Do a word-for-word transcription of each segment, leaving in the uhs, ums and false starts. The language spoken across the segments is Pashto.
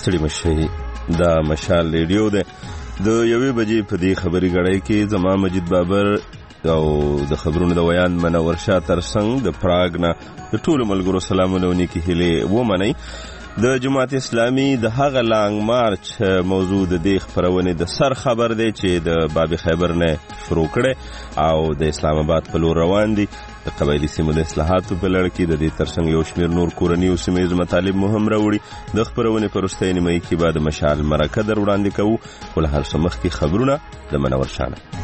ستړي مشي دا مشال ریډیو ده د یوې بجې په دې خبري غړۍ کې زما مجید بابر او د خبرونو د ویان منور شاه ترڅنګ د پراګ نه د ټولو ملګرو سلامونه ونیکي هیلې ومنئ. د جماعت اسلامي د هغه لانګ مارچ موضوع د دې خبرونه د سر خبر دی چې د باب خیبر نه شروع کړي او د اسلام آباد په لور روان دي. د قبایلی سیمو د اصلاحاتو په لړ کې د دې ترڅنګ یو شمېر نور کورني او سیمه ییز مطالب مهم راوړي. د خبرونه په وروستۍ نیمایي کې به د مشال مرکه در وړاندې کوو، خو له هر څه مخکې خبرونه د منور شاه.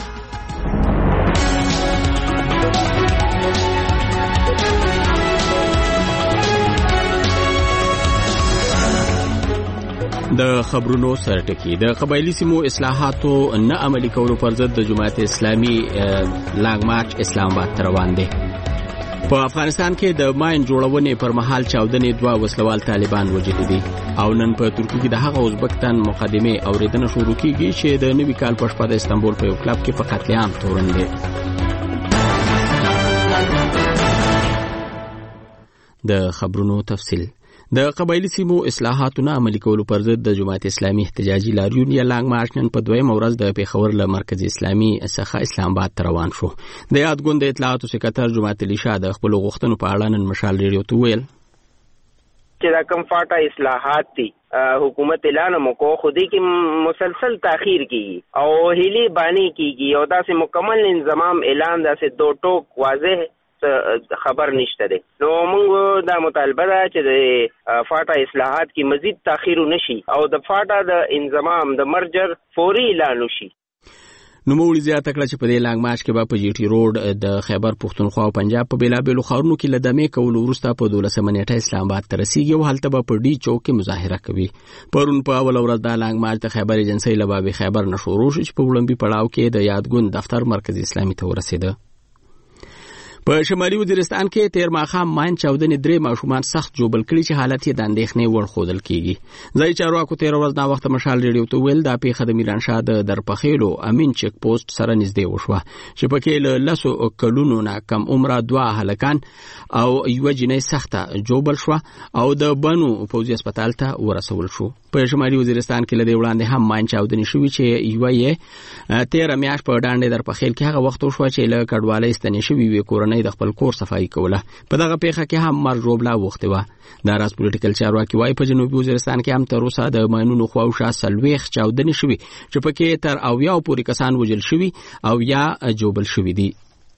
د خبرونو سرټکی د قبایلی سیمو اصلاحاتو نه عملي کولو پر ضد د جماعت اسلامي لانګ مارچ اسلام آباد روان دي. په افغانستان کې د ماین جوړونې پر مهال چاودنې دوه وسلوال طالبان وجلي دي او نن په ترکیه کې د هغه ازبکستان مقدمه اوریدنه شروع کیږي چې د نوي کال په شپه د استانبول په یو کلب کې په قتل عام تورن دي. د خبرونو تفصیل د قبایلی سیمو اصلاحاتو نه عملي کولو پر ضد د جماعت اسلامي احتجاجي لاریون یا لانګ مارچ نن په دویم ورځ د پیښور له مرکزي اسلامي څخه اسلام آباد ته روان شو. د یاد ګوند د اطلاعاتو سکرټر جماعت الشاه د خپل غوښتنو په اړه نن مشال ریډیو ته ویل چې دا کوم فاټا اصلاحات دي حکومت اعلان مکو خودی کې مسلسل تاخير کیږي او هلي بانی کیږي او داسې مکمل انضمام اعلان داسې دو ټوک واضح خبر نشته دی. نو موږ دا مطالبه ده چې د فاټا اصلاحات کې مزید تاخير نشي او د فاټا د انضمام د مرجر فوري اعلان وشي. نو موږ زیاته کړه چې په دې لانګ مارچ کې به په جی ټي روډ د خیبر پښتونخوا او پنجاب په بیلابیلو ښارونو کې لدمې کول وروسته په دولسمه نیټه اسلام آباد ته رسیږي او هلته به په ډي چوک کې مظاهره کوي. پرون په اول ورځ د لانګ مارچ د خیبر ایجنسۍ له باب خیبر نه شروع شو چې په وړاندې پړاو کې د یادګون دفتر مرکزي اسلامي ته ورسېده. په شمالي وزیرستان کې تیر ماښام ماین چاودنې درې ماشومان سخت جوبل کړي چې حالت یې د اندېښنې وړ ښودل کېږي. ځایي چارواکو تیر ورځ دا وخت مشال ریډیو ته ویل دا پیښه د میرانشاه د درپخیلو امین چیک پوسټ سره نږدې وشوه چې پکې له لسو کلونو نه کم عمره دوه هلکان او یوه جنۍ سخته جوبل شوه او د بنو پوځي هسپتال ته ورسول شو. په شمالي وزیرستان کې له دې وړاندې هم ماین چاودنې شوې چې یوه یې تیره میاشت په ډانډې درپخیل کې هغه وخت وشوه چې له کډوالۍ ستنې شوې وې کورنۍ د خپل کور صفایي کوله. په دغه پیښه کې هم مر ژوبله وختې وه. دا راز پولیټیکل چارواکي وایي په جنوبي وزیرستان کې هم تر اوسه د ماینونو خواوشا څلوېښت چاودنې شوي چې پکې تر اویاو پورې کسان وژل شوي او یا جوبل شوي دي.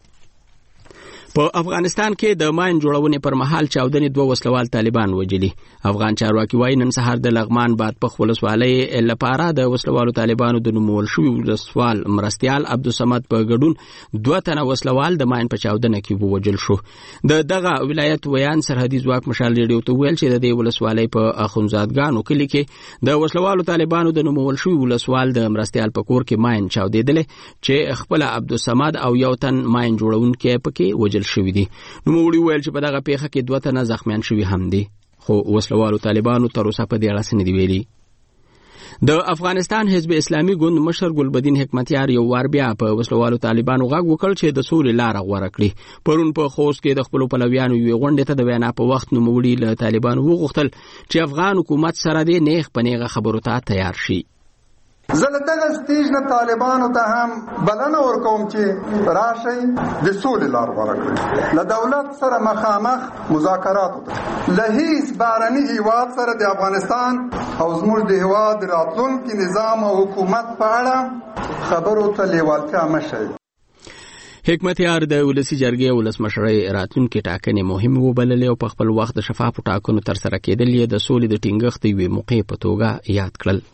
په افغانستان کې د ماین جوړونې پر مهال چاودنې دوه وسلوال طالبان وجلي. افغان چارواکي وایي نن سهار د لغمان باد په ولسوالۍ لپاره د وسلوالو طالبانو د نومول شوي ولسوال مرستیال عبدالصمد په ګډون دوه تنه وسلوال د ماین په چاودنه کې ووجل شو. د دغه ولایت ویان سرحدي ځواک مشال ریډیو ته ویل چې د دې ولسوالۍ په اخونزادګانو کلي کې د وسلوالو طالبانو د نومول شوي ولسوال د مرستیال په کور کې ماین چاودېدلې چې خپل عبدالصمد او یو تن ماین جوړونکی پکې وجل شوی دي. نو موږ ویل چې په دغه پیښه کې دوه تنه زخمیان شوي هم دي، خو وسلوالو طالبانو تر اوسه په دې اړه څه نه دي ویلي. د افغانستان حزب اسلامي ګوند مشر ګلبدین حکمتیار یو وار بیا په وسلوالو طالبانو غږ وکړ چې د سولې لاره غوره کړي. پرون په خوست کې د خپلو پلویانو یوې غونډې ته د وینا په وخت نوموړي له طالبانو وغوښتل چې افغان حکومت سره دې نیغ په نیغه خبرو ته تیار شي. زه له دغه سټیج نه طالبانو ته هم بلنه ورکوم چې راشئ د سولې لار غوره کړئ، له دولت سره مخامخ مذاکرات وکړئ، له هیڅ بهرني هیواد سره د افغانستان او زموږ د هیواد راتلونکي نظام او حکومت په اړه خبرو ته لیوالتیا مه شئ. حکمتیار د ولسی جرګې ولسمشرۍ راتلونکي ټاکنې مهمې وبللې او په خپل وخت د شفافو ټاکنو ترسره کېدل یې د سولې د ټینګښت یوې موقعې په توګه یاد کړل.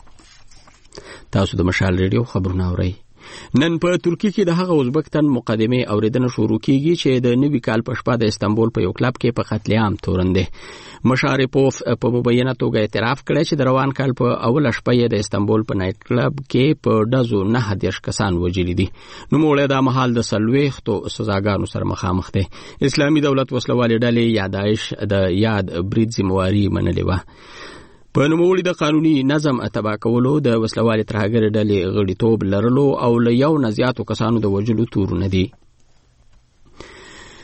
تاسو د مشال ریډیو خبرونه اورئ. نن په ترکیه کې د هغه ازبکستان مقدمه اوریدنه شروع کیږي چې د نوي کال په شپه د استانبول په یو کلب کې په قتل عام تورن دي. مشارپوف په مبینه توګه اعتراف کړی چې د روان کال په اوله شپه یې د استانبول په نایټ کلب کې په ډزو نه دېرش کسان وژلي دي. نوموړی دا مهال د څلوېښتو سزاګانو سره مخامخ دی. اسلامي دولت وسلوالې ډلې یا داعش د یاد برید ذمواري منلې وه. په نوموړي د قانوني نظم تباه کولو د وسلوالې ترهګرې ډلې غړیتوب لرلو او له یو نه زیاتو کسانو د وژلو تورونه دي.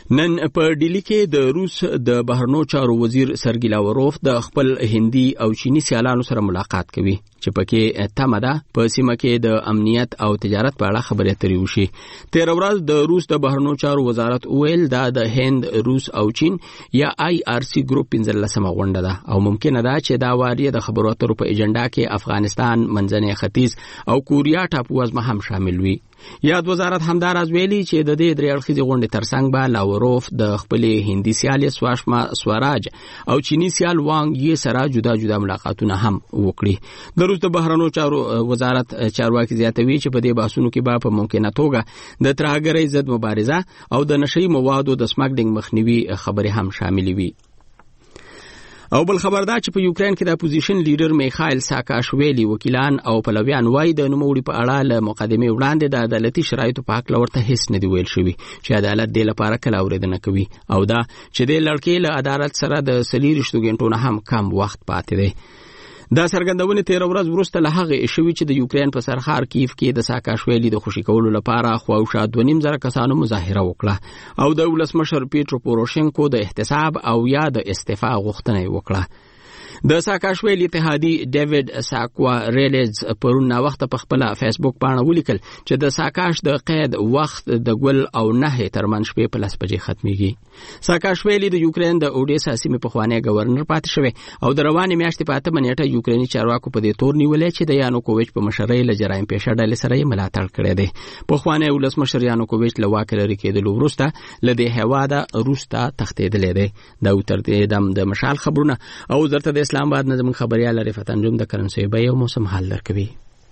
نن په ډیلی کې د روس د بهرنیو چارو وزیر سرګی لاوروف د خپل هندي او چینی سیالانو سره ملاقات کوي چې پکې تمه ده په سیمه کې د امنیت او تجارت په اړه خبرې اترې وشي. تیر ورځ د روس د بهرنیو چارو وزارت ویل دا د هند، روس او چین یا آی آر سی ګروپ پنځلسمه غونډه ده او ممکنه ده چې دا واری د خبرو اترو په ایجنډا کې افغانستان، منځنی ختیځ او کوریا ټاپووزمه هم شامل وي. یاد وزارت همداراز ویلي چې د دې درې اړخیزې غونډې ترڅنګ به لاوروف د خپلې هندي سیالې سواشما سوراج او چینی سیال وانګ یې سره جدا جدا ملاقاتونه هم وکړي. د روس د بهرنیو چارو وزارت چارواکي زیاتوي چې په دې بحثونو کې به په ممکنه توګه د ترهګرۍ ضد مبارزه او د نشئی موادو د سمګلینګ مخنیوي خبرې هم شاملې وي. او بل خبر دا چې په یوکرين کې د اپوزیشن لیډر میخایل ساکاشویلی وکیلان او پلویان وایي د نوموړي په اړه له مقدمې وړاندې د عدالتي شرایطو په حق لورته هیڅ نه دی ویل شوی چې عدالت دې لپاره کله اورېدنه کوي او دا چې د لړکې له عدالت سره د سلیریشتو غنټو نه هم کم وخت پاتې دی. دا سرګندونه تیر ورځ وروسته له هغه شوی چې د یوکرين په سرحار کیف کې د ساکاشویلی د خوشی کولو لپاره خواوشا دوه نیم زره کسانو مظاهره وکړه او د ولسمشر پیټرو پوروشینکو د احتساب او یا د استعفا غوښتنه وکړه. د ساکاشویلی اتحادی ډیوډ ساکوا ریلیز پرون نا وخت په خپل فیسبوک باندې ولیکل چې د ساکاش د قید وخت د ګل او نه ترمن شپې په لاس بجې ختميږي. ساکاشویلی د یوکرين د اودیسا سیمې په خوانی گورنر پاتې شوی او د روانې میاشتې په اتمه نیټه یوکرینی چارواکو په دې تور نیولې چې د یانوکوویچ په مشرۍ له جرایم پیشه ډلې سره یې ملاتړ کړی دی. په خوانی ولسمشر یانوکوویچ له واک لري کېدلو وروسته له دې هواده روستا تښتېدلی دی. دا تر دې دم د مشال خبرونه او وزارت اسلام آباد نظم خبريال رفعت انجم د کرنسي بیه او موسم حال درکوي.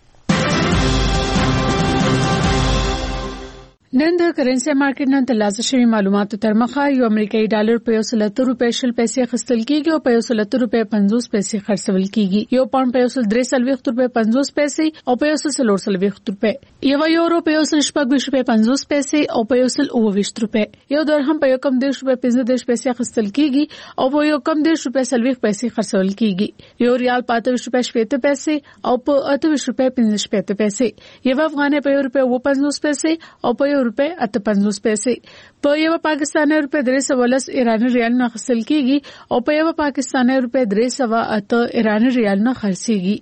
نن د کرنسي مارکیټ نن ترلاسه شوی معلوماتو تر مخه یو امریکایي ډالر په یو سل اتو روپۍ شل پیسې خرڅل کیږي او په یو سل اتو روپۍ پنځوس پیسې خرڅول کیږي. یو پاونډ په یو سل درې سلويخت روپۍ پنځوس پیسې او په یو سل څلور سلويخت روپۍ. یو یورو په یو سل شپږ روپۍ پنځوس پیسې او په یو سل اوه ویشت روپۍ. یو درهم په یو کم دیرش روپۍ پنځه دیرش پیسې خرڅل کیږي او په یو کم دیرش روپۍ سلويخت پیسې خرڅول کیږي. یو ریال په اته روپۍ شپږ پیسې او په اته روپۍ پنځه شپږ پیسې. یو افغانۍ په یو روپۍ و پنځوس پیسې او په یو روپۍ اته پنځوس پیسې. په یو پاکستاني روپۍ درې سوه لس ایراني ریال نه خرڅل کیږي او په یو پاکستاني روپۍ درې سوه اته ایراني ریال نه خرڅيږي.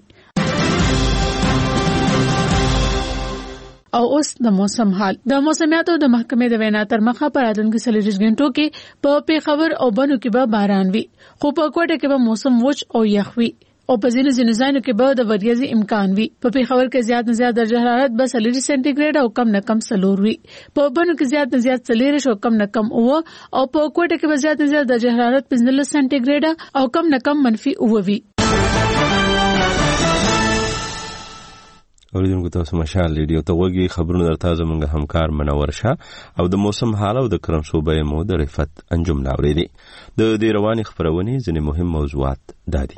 او اوس د موسم حال. د موسمیاتو د محکمې د وینا تر مخه په راتلونکو څلوېښت غنټو کې په پیښور او بنو کې به باران وي خو په کوټه کې به موسم وچ او یخ وي او په ځینو ځینو ځایونو کې به د وریځې امکان وي. په پیښور کې زیات نه زیات درجه حرارت به څلور سانتي ګریډ او کم نه کم څلور وي. په بنو کې زیات نه زیات څلور او کم نه کم اوه او په کوټه کې به زیات نه زیات درجه حرارت پنځلس سانتي ګریډ او کم نه کم منفي اوه وي. اوریدونکو تاسو مشال ریډیو ته وګورئ. خبرونه درته زموږ همکار منور شاه او د موسم حال او د کرنسو بیه مو د رفعت انجم لاوري. د دې رواني خبرونه ځینې مهم موضوعات دادي.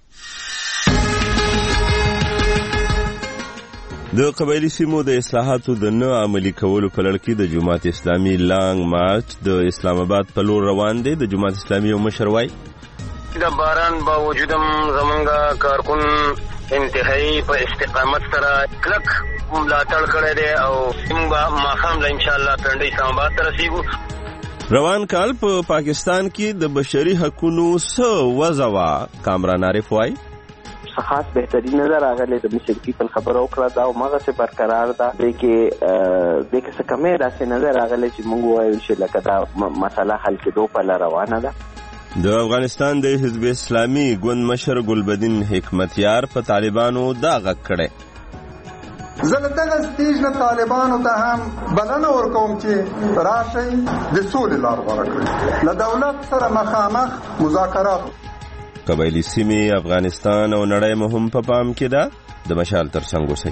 د قبایلی سیمو د اصلاحاتو د نه عملي کولو په لړ کې د جماعت اسلامي لانګ مارچ د اسلام آباد په لور روان دی. د جماعت اسلامي یو مشر وایي د باران باوجود زمونږ کارکون انتهایی په استقامت سره کلک ملاتړ کړی دی او موږ ماښام له انشاءالله پنډۍ اسلام آباد ته رسیږو. روان کال په پا پاکستان کې د بشري حقوقو څه وضع وه. کامران عارف وایي خاص بهترین نظر راغلی د مشرکی په خبرو کړه دا او مغه څه برقرار ده د کې د کې څه کمه راځي نظر راغلی چې موږ وایو چې لکه دا مسله حل کېدو په لار روانه ده. د افغانستان د حزب اسلامي ګوند مشر ګلبدین حکمتیار په طالبانو دا غږ کړی. زه له دغه ستیج نه طالبانو ته هم بلنه ورکوم چې راشئ د سولې لار غوره کړئ، له دولت سره مخامخ مذاکرات. قبایلی سیمې افغانستان او نړۍ مهم په پام کې ده. د مشال ترڅنګ اوسئ.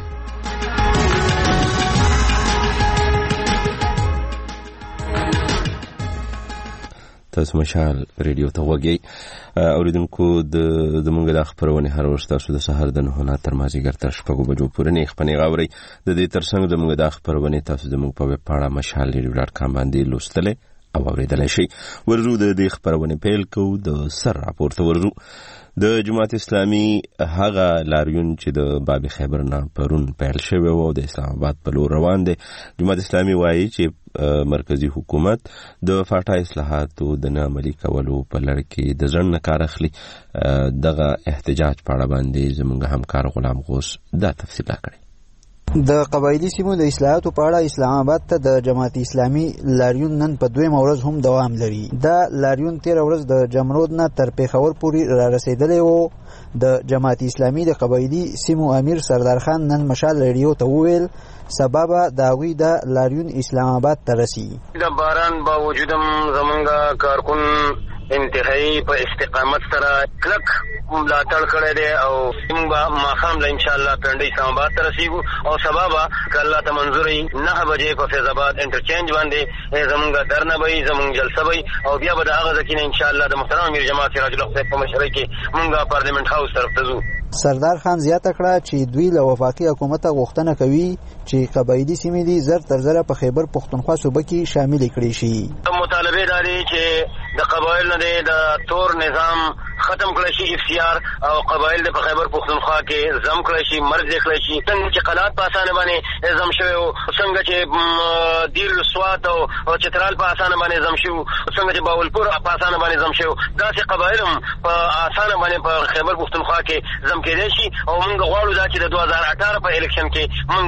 تاسو مشال ریډیو ته وګورئ. اوریدونکو د زموږ د خبرونه هر وخت تاسو د سحر د نه تر مازیګر تر شپږو بجو پورې نه خپنې غاوري. د دې ترڅنګ زموږ د خبرونه تاسو زموږ په ویب پاڼه مشال ریډیو ډاټ کام باندې لوستلې او اوریدلای شي. ورزو د دې خبرونه پیل کو د سر راپورته ورزو د جماعت اسلامي هغه لاریون چې د باب خیبر نه پرون پیل شوی و د اسلام آباد په لور روان دی. جماعت اسلامي وایي چې مرکزی حکومت د فاټا اصلاحاتو د نه عملي کولو په لړ کې د ځنډ نه کار اخلي. دغه احتجاج په اړه باندې زموږ همکار غلام غوث دا تفصیل راکړي. د قبایلی سیمو د اصلاحاتو په اړه اسلام آباد ته د جماعت اسلامي لاریون نن په دویم ورځ هم دوام لري. دا لاریون تیر ورځ د جمرود نه تر پیښور پورې را رسیدلی و. د جماعت اسلامي د قبایلی سیمو امیر سردار خان نن مشال ریډیو ته وویل سبب د هغوی د لاریون اسلام آباد ته رسي. د باران باوجودم زمونږ کارکون انتهایی په استقامت سره کلک ملاتړ کړی دی او موږ به ماښام له انشاءالله پنډۍ اسلام آباد ته رسیږو او سبا به که الله ته منظور وي نهه بجې په فیض آباد انټرچینج باندې زمونږ درنه به وي، زمونږ جلسه به وي او بیا به د هغه ځای نه انشاءالله د محترم امیر جماعت سراج الله صاحب په مشرۍ کې موږ پارلیمنټ هاوس طرف ته ځو. سردار خان زیاته کړه چې دوی له وفاقي حکومت غوښتنه کوي چې قبایلی سیمې دي زر تر زره په خیبر پښتونخوا صوبه کې شامل کړي شي. مطالبه دا دی چې د قبایل نه د تور نظام ختم کړی شي، اف سی آر او قبایل د خیبر پښتونخوا کې زم کړی شي، مرز کړی شي. څنګه چې قلات په اسانه باندې زم شوی او څنګه چې دیر سوات او چترال په اسانه باندې زم شو، څنګه چې باولپور په اسانه باندې زم شو، داسې قبایل هم په اسانه باندې په خیبر پښتونخوا کې زم کېدای شي. او موږ غواړو دا چې د دوه هزار اټھارہ په الیکشن کې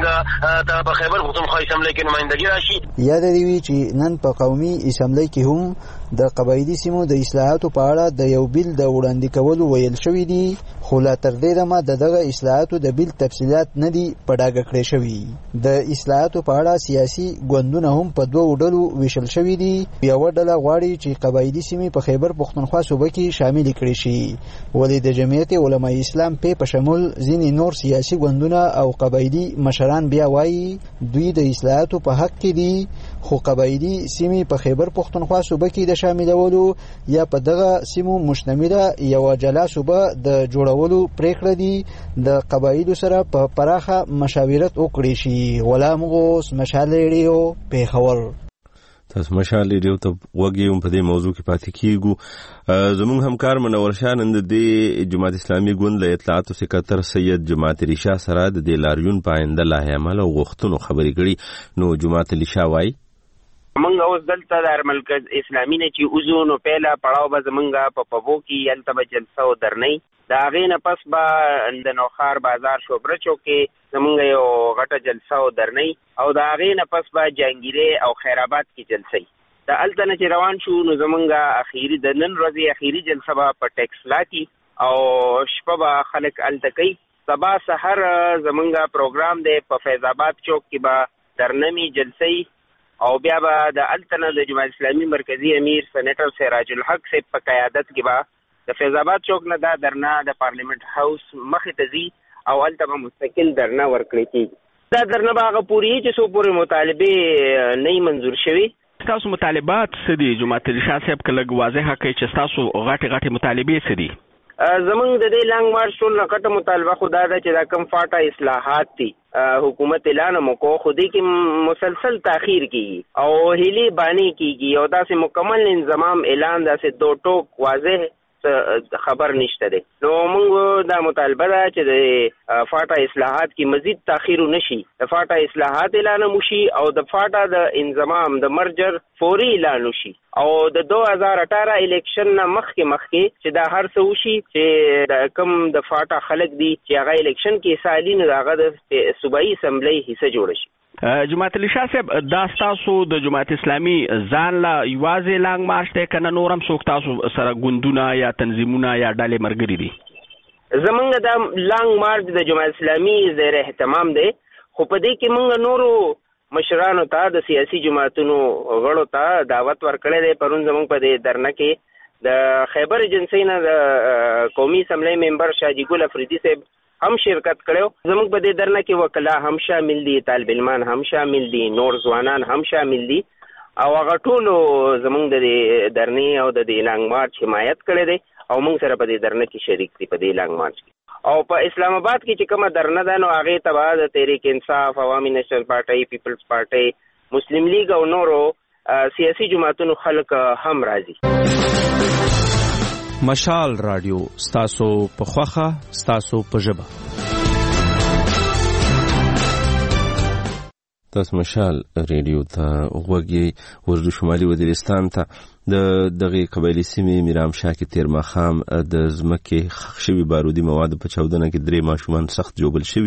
موږ ته په خیبر پښتونخوا اسمبلی کې نمائندګي راشي. یاد دی وی چې نن په قومي اسمبلی کې هم د قبایلی سیمو د اصلاحاتو په اړه د یو بیل د وړاندې کولو ویل شوی دی، خو لا تر دې دمه د دغه اصلاحاتو د بیل تفصیلات نه دي په ډاګه کړی شوي. د اصلاحاتو په اړه سیاسي ګوندونه هم په دوو ډلو ویشل شوي دي. یوه ډله غواړي چې قبایلی سیمې په خیبر پښتونخوا صوبه کې شامل کړي شي، ولې د جمعیت علماء اسلام په په شمول ځینې نور سیاسي ګوندونه او قبایلی مشران بیا وایي دوی د اصلاحاتو په حق کې دي، خو قبایلی سیمې په خیبر پښتونخوا صوبه کې د شاملولو یا په دغه سیمو مشتمله یوه جلا صوبه د جوړولو پریکړه دي د قبایلو سره په پراخه مشاورت وکړي شي. غلام غوث، مشال ریډیو، پیښور. تاسو مشال ریډیو ته وګورئ په دې موضوع کې پاتې کیږو. زموږ همکار منور شاه نن د جماعت اسلامي ګوند له اطلاعاتو سکرتر سید جماعت ریشا سره د دې لاریون په آینده لاهه عمل او غوښتنو خبرې کړي. نو جماعت ریشا وایي منګ اوس دلته د مرکز اسلامي نه چې اوزو نو پیله پړاو به زمونږ په پبو کې یلته به جلسه او درنۍ د هغې نه پس به د نوخار بازار شوبره چوک کې زمونږ یو غټه جلسه او درنۍ او د هغې نه پس به جهانګیرې او خیرآباد کې جلسه وي. د هلته نه چې روان شو نو زمونږ اخیري د نن ورځې اخیري جلسه به په ټیکسلا کې او شپه به خلک هلته کوي. سبا سحر زمونږ پروګرام دی په فیض آباد چوک کې به درنمي جلسه او بیا به د التنه د جماعت اسلامي مرکزی امیر سېنیټر سراج الحق صاحب په قیادت کې به د فیض آباد چوک نه دا درنه د پارلیمنت هاوس مخې ته ځي او هلته به مستقل درنه ورکړی کېږي. دا درنه به هغه پورې چې څو پورې مطالبې نه منظور شوي. ستاسو مطالبات څه دي جماعت ریشا صاحب که لږ واضحه کوي چې ستاسو غټې غټې مطالبې څه دي؟ زمونږ د دې لانګ مارچ ټول نه کټه مطالبه خو دا ده چې دا کم فاټا اصلاحات دي حکومت اعلان موکو خو دې کې مسلسل تاخیر کیږي او هیلي بانی کیږي او داسې مکمل انضمام اعلان داسې دو ټوک واضح خبر نشته دی. نو موږ دا مطالبه ده چې د فاټا اصلاحات کې مزید تاخیر نشي، د فاټا اصلاحات اعلان وشي او د فاټا د انضمام د مرجر فوري اعلان وشي او د دو هزار اټھارہ الیکشن نه مخکې مخکې چې دا هر څه وشي چې د کم د فاټا خلک دي چې هغه الیکشن کې سالي نه هغه د صوبایي اسمبلی حصہ جوړ شي. جماعت ریشا صاحب دا تاسو د جماعت اسلامي ځان لا یوازې لانګ مارچ ته کنه نورم څوک تاسو سره ګوندونه یا تنظیمونه یا ډلې مرګري دي؟ زمونږ دا لانګ مارچ د جماعت اسلامي زیر اهتمام دی، خو په دې کې موږ نورو مشرانو ته د سیاسي جماعتونو غړو ته دعوت ورکړی دی. پرون زمونږ په دې درنه کې د خیبر ایجنسی نه د قومي اسمبلی ممبر شاجي ګل افریدي صاحب هم شرکت کړو. زموږ په دې درنه کې وکلا هم شامل دي، طالب علمان هم شامل دي، نور ځوانان هم شامل دي او هغه ټول زموږ د درنې او د لانګ مارچ حمایت کړی دی او موږ سره په دې درنه کې شریک دي په دې لانګ مارچ کې. او په اسلام آباد کې چې کومه درنه ده نو هغې ته به د تحریک انصاف، عوامي نیشنل پارټۍ، پیپلز پارټۍ، مسلم لیگ او نورو سیاسي جماعتونو خلک هم راځي. مشال رادیو ستاسو په خوخه ستاسو په ژبه. تاسو مشال ریډیو ته غوږی ورجو شمالي وزیرستان ته د دغه قبایلی سیمې میرام شاه کې تیر ماښام د ځمکې ښخ شوي بارودي مواد په چاودنه کې درې ماشومان سخت ژوبل شوي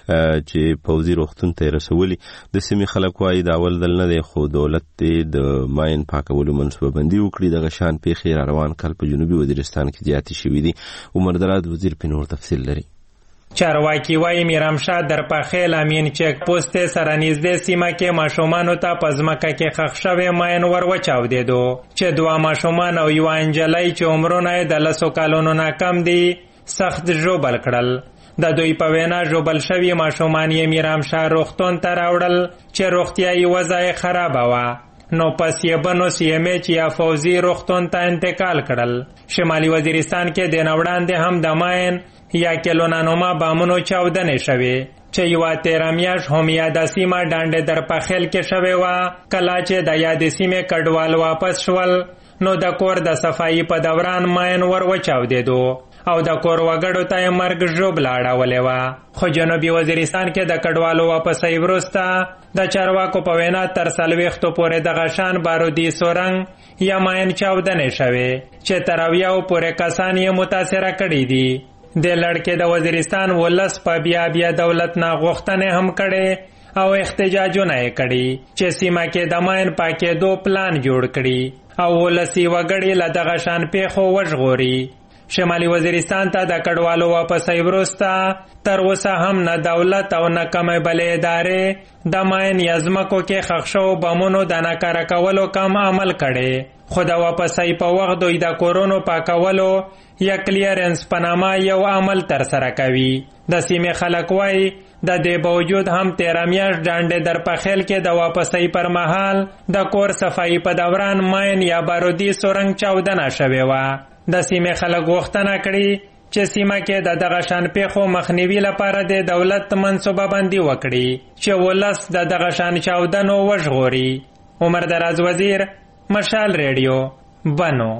چې پوځي روغتون ته یې رسولي. د سیمې خلک وایي د اول ځل نه دی خو دولت یې د ماین پاکولو منصوبه بندي وکړي. دغه شان پیښې را روان کال په جنوبي وزیرستان کې زیاتې شوي دي. عمر دراد وزیر په نور تفصیل لري. چارواکي وایي میرامشاه در پخیل امین چک پوسټ سره نږدې سیمه کې ماشومانو ته په ځمکه کې ښخ شوی ماین ور وچاودېدو چې دوه ماشومان او یوه نجلۍ چې عمرونه یې د لسو کلونو نه کم دي سخت ژوبل کړل. د دوی په وینا ژوبل شوي ماشومان یې میرامشاه روغتون ته راوړل چې روغتیایي وضع یې خرابه وه، نو پس یې بنو سیمې چې یا فوزي روغتون ته انتقال کړل. شمالي وزیرستان کې د نه وړاندې هم د ماین یا کلونانوما بامونو چاودنې شوې چې یوه تېره میاشت هم یاده سیمه ډانډې در پخیل کې شوې وه. کله چې د یادې سیمې کډوال واپس شول نو د کور د صفایي په دوران ماین ور وچاودېدو او د کور وګړو ته یې مرګ ژوبله اړولې وه. خو جنوبي وزیرستان کې د کډوالو واپسۍ وروسته د چارواکو په وینا تر څلوېښتو پورې دغه شان بارودي سورنګ یا ماین چاودنې شوې چې تر اویاو پورې کسان یې متاثره کړي دي. د لړکې د وزیرستان ولس په بیا بیا دولت نه غوښتنې هم کړي او احتجاجونه یې کړي چې سیمه کې د ماین پاکېدو پلان جوړ کړي او ولسي وګړي له دغه شان پیښو وژغوري. شمالي وزیرستان ته د کډوالو واپسۍ وروسته تر اوسه هم نه دولت او نه کومې بلې ادارې د ماین یا ځمکو کې ښخ شوو بمونو د ناکاره کولو کم عمل کړی. خو د واپسۍ په وخت دوی د کورونو پاکولو یا کلیرنس په نامه یو عمل ترسره کوي. د سیمې خلک وایي د دې باوجود هم تېره میاشت ډانډې در پخیل کې د واپسۍ پر مهال د کور صفایي په دوران ماین یا بارودي سورنګ چاودنه شوې وه. د سیمې خلک غوښتنه کړي چې سیمه کې د دغه شان پیښو مخنیوي لپاره د دولت منصوبه بندي وکړي چې ولس د دغه شان چاودنو وژغوري. عمر دراز وزیر، مشال ریډیو، بنو.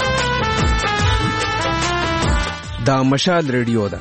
دا مشال ریډیو ده.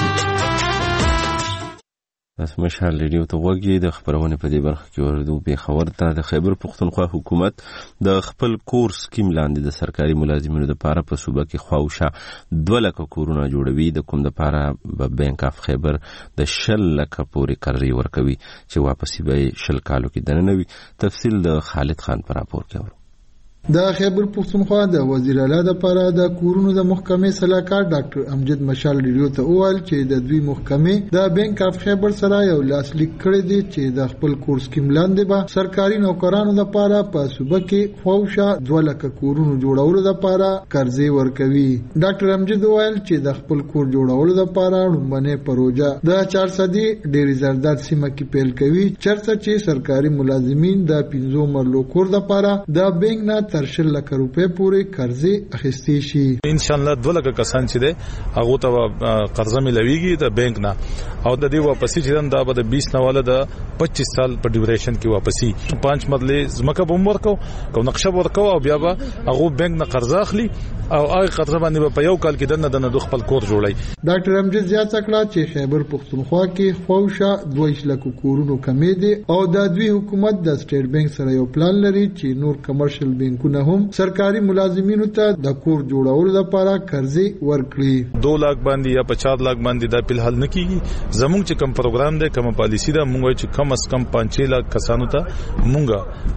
تاسو مشال ریډیو ته غوږی د خبرونه په دې برخه کې ورته به خبر ته د خیبر پختونخوا حکومت د خپل کور سکیم لاندې د سرکاري ملازمینو لپاره په صوبه کې خواوشا دوه لکه کورونه جوړوي. د کوم لپاره به بانک اف خیبر د شل لکه پورې قرضې ورکوي چې واپسی به شل کالو کې دننه وي. تفصیل د خالد خان پر راپور کې اورو. د خیبر پختونخوا د وزیر اعلی لپاره د کورونو د محکمې صلاحکار ډاکټر امجد مشال ریډیو ته وویل چې د دوی محکمې د بانک اف خیبر سره یو لاسلیک کړی دی چې د خپل کور سکیم لاندې به سرکاري نوکرانو لپاره په صوبه کې خواوشا دوه لکه کورونو جوړولو لپاره قرضې ورکوي. ډاکټر امجد وویل چې د خپل کور جوړولو لپاره لومړنۍ پروژه د چار صدې ډېری زرداد سیمه کې پیل کوي، چېرته چې سرکاري ملازمین د پنځو مرلو کور لپاره د بانک نه تر شل لکه روپۍ پورې قرضې اخیستې شي. ان شاء الله دوه لکه کسان چې ده هغه ته قرضه ملويږي د بانک نه او د دې واپسی چې دا به د بیس نه والا د پچیس سال په ډیوریشن کې واپسی پنځ مرلې زمکه به ورکو کو نقشه ورکو او بیا به هغه بانک نه قرضه اخلي او هغه قرضه باندې په یو کال کې دنه دنه د خپل کور جوړي. ډاکټر امجد زیات کړه چې خیبر پختونخوا کې خواوشا دوه لکه کورونو کمې دي او د دوی حکومت د سټیټ بانک سره یو پلان لري چې نور کمرشل بانکونه هم سرکاري ملازمینو ته د کور جوړولو لپاره قرضې ورکړي. دو لاک باندې یا پچاس لاک باندې دا په حل نه کیږي. زموږ چې کم پروګرام دی کوم پالیسی دا موږ چې کم از کم پنځه لاک کسانو ته موږ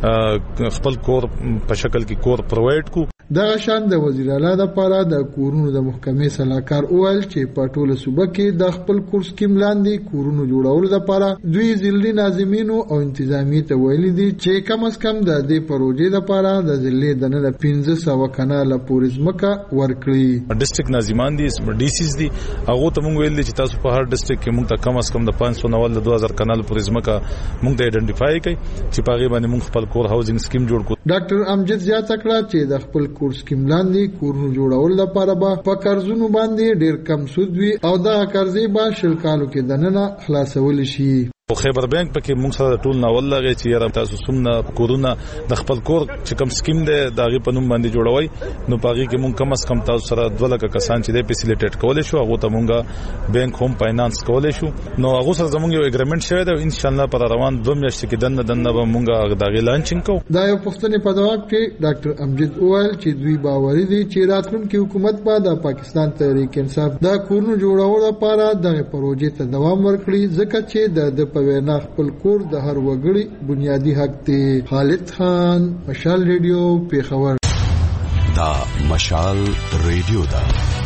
خپل کور په شکل کې کور پرووایډ کو. دغه شان د وزیر اعلی لپاره د کورونو د محکمې صلاحکار اول چې په ټوله صوبه کې د خپل کور سکیم لاندې کورونو جوړولو لپاره دوی ضلعي ناظمینو او انتظامی ته ویلي دي چې کم از کم د دې پروژې لپاره د ضلع د نه پنځه سوه کناله پورې ځمکه ورکړي. ډیسټریکټ ناظمان دي، ډي سیز دي، هغه ته موږ ویل چې تاسو په هر ډیسټریکټ کې موږ ته کم از کم د پنځه سوه نود دوه هزار کنال پورې ځمکه موږ ته ایډنټیفای کړي چې په هغه باندې موږ خپل کور هاوزینګ سکیم جوړ کړو. ډاکټر امجد زیات کړه چې د خپل کور سکیم لاندې کورونو جوړول لپاره به په قرضونو باندې ډیر کم سود وي او دا قرضې به شل کالو کې دننه خلاصول شي. او خیبر بانک پکې موږ سره ټول ناول لګي چې یاره تاسو سمنه کورونه د خپل کور چې کوم سکیم دی داغه په نوم باندې جوړوي نو پاږي کې موږ کم از کم تاسو سره دوه لک کسان چې د فیسیلیټیټ کولای شو هغه ته موږ بانک هم فاینانس کولای شو نو هغه سره زموږ یو اګریمنت شوی دی ان شاء الله پر روان دوه میاشتې کې دنه دنه به موږ داغه لانچینګ کوو. دا یو پښتني په جواب کې ډاکټر امجد اوال چې دوی باوري دي چې راتلونکي حکومت به د پاکستان تحریک انصاف د کورونو جوړولو لپاره د پروژې ته دوام ورکړي ځکه چې د په وینا خپل کور د هر وګړي بنیادی حق دی. خالد خان، مشال ریډیو، پیښور. دا مشال ریډیو دا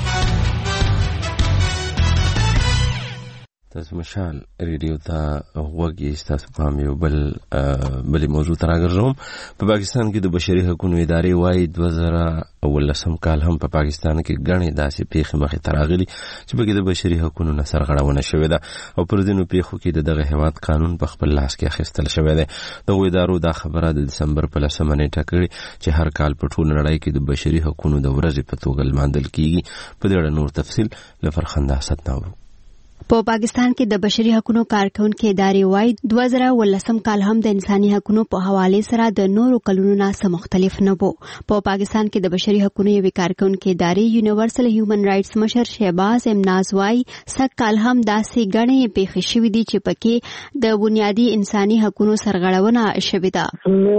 تاسو مشال ریډیو ته وګورئ. تاسو په یو بل بل موضوع تر راغلم. په پاکستان کې د بشري حقوقو ادارې وايي دوه زره ولسم کال هم په پاکستان کې غني داسې پیښې مخې ته راغلي چې بګې د بشري حقوقو نه سرغړونه شوې ده او پر دې نو پیښو کې د دغه هواد قانون په خپل لاس کې اخیستل شوی دی. دغه ادارو دا خبره د دسمبر په لسمه نیټه کړې چې هر کال په ټول نړۍ کې د بشري حقوقو د ورځې په توګه لمانځل کیږي. په دې اړه نور تفصیل لفرخنده اسد نو. په پاکستان کې د بشري حقوقو کارکونکو ادارې وايي دوه زره ولسم کال هم د انساني حقوقو په حواله سره د نورو کلونو نه څه مختلف نه وو. په پاکستان کې د بشري حقوقو یو کارکونکو ادارې یونیورسل هیومن رائټس مشر شهباز امناز وايي سږ کال هم داسې غنې پیښې شوې دي چې پکې د بنیادی انساني حقوقو سرغړونه شوې ده.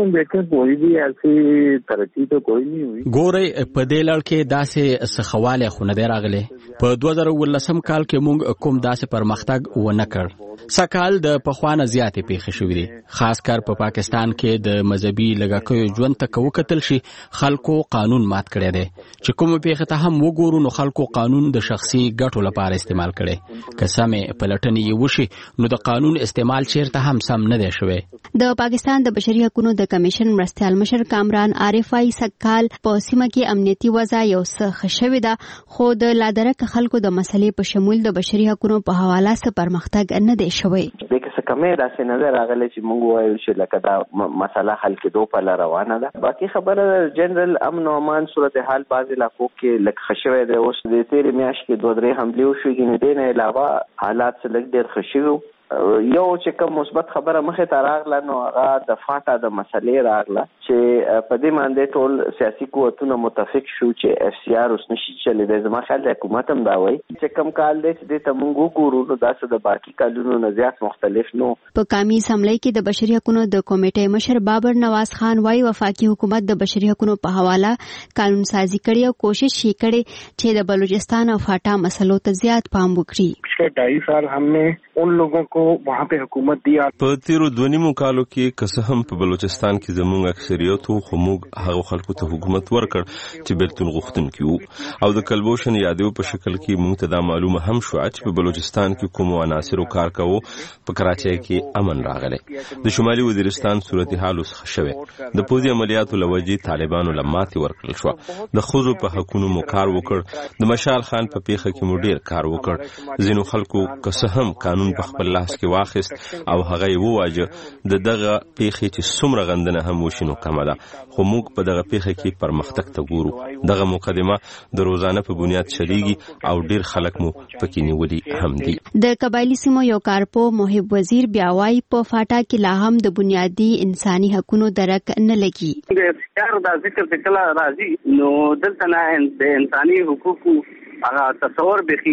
ګوري په دې لړ کې داسې سخواله خونه دی راغله. په دوه زره ولسم کال کې موږ کوم داسې پرمختګ ونه کړ. سکهال د پخوانه زیاتې پیښې شوې دي خاص کر په پاکستان کې د مذهبي لګاکیو ژوند ته کوکتل شي خلکو قانون مات کړی دی چې کوم پیښه ته هم وګورو نو خلکو قانون د شخصي ګټو لپاره استعمال کړي که سمې پلټنې یې وشي نو د قانون استعمال چیرته هم سم نه دی شوی. د پاکستان د بشري حقوقو د کمیشن مرستیال مشر کامران عارفای سکهال په سیمه کې امنیتي وضع یو څه خښوي ده خو د لادرک خلکو د مسلې په شمول د بشري حقوقو په حواله سره پرمختګ نه دی شوی. د کیسه کمه داسې نظر راغلی چې موږ وایو چې لکه دا مسله حل کېدو په لاره روانه ده. باقي خبره جنرال امن او امان صورتحال بعض علاقو کې لکه خښوي دی. اوس د تیرې میاشتې کې دوه درې حملې وشوې نه دي نه علاوه حالات څه لږ ډېر خښوي. یو چې کوم مثبت خبره مخې ته راغله نو هغه د فاټا د مسلې راغله چې په دې باندې ټول سیاسي قوتونه متفق شو چې اف سی آر اوس نشي چلیدای. زما خیال دی حکومت هم دا وایي چې کوم کال دی چې د تمنګ وګورو نو داسې د باقي کالونو نه زیات مختلف نو. په قومي اسمبلی کې د بشري حقوقو د کمیټې مشر بابر نواز خان وايي وفاقي حکومت د بشري حقوقو په حواله قانون سازي کړي او کوشش یې کړي چې د بلوچستان او فاټا مسلو ته زیات پام وکړي. पिछले ढाई साल हमने उन लोगों को वहाँ पे हुकूमत दिया. په تیرو دونیمو کالو کې که څه هم په بلوچستان کې زموږ اکثریت خو موږ هغه خلکو ته حکومت ورکړ چې بیلتون غوښتونکي وو او د کلبوشن یادو په شکل کې موږ ته دا معلومه هم شو چې په بلوچستان کې کوم عناصرو کار کوو. په کراچۍ کې امن راغلی. د شمالي وزیرستان صورتحال اوس ښه شوی. د پوځي عملیاتو له وجې طالبانو له ماتې ورکړل شوه. د ښځو په حقونو مو کار وکړ. د مشال خان په پیښه کې مو ډېر کار وکړ. ځینو خلکو که څه هم قانون په خپل لاس کې واخیست او هغه یې وواجه د دغه پیښې چې څومره غندنه هم وشي نو کمه ده خو موږ په دغه پیښه کې پرمختګ ته ګورو. دغه مقدمه د روزانه په بنیاد چلیږي او ډیر خلک مو پکې نیولي هم دي. د قبایلی سیمو یو کارپو محب وزیر بیا وايي په فاټا کې لا هم د بنیادی انساني حقوقو درک نه لګي. د اختیار د ذکر د کلا راځي نو دلته نه د انساني حقوقو هغه تصور بخي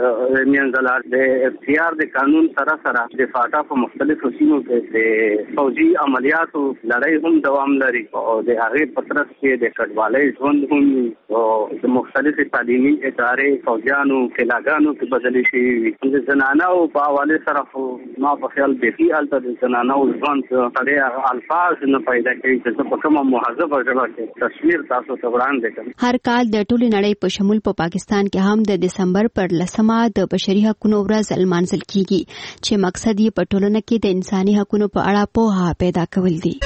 منځلار د اختیار د قانون سره سره د فاټا په مختلفو سیمو کې د فوجي عملیاتو لړۍ هم دوام لري او د هغه پترس کې د کډوالۍ ژوند هم او د مختلفو تعلیمي ادارې فوجانو کلاګانو کې بدلې شي. د زنانو په حواله سره ما په خیال بخي الته د زنانو ژوند سره الفاظ نه پیدا کوي چې په کومه مهذبه ژبه کې تصویر تاسو ته وړاندې کوي. هر کال د ټولې نړۍ په شمول په پاکستان کې هم د دسمبر پر لسمه د بشري حقوقو ورځ لمانځل کیږي چې مقصد یې په ټولنه کې د انساني حقوقو په اړه پوهه پیدا کول دي.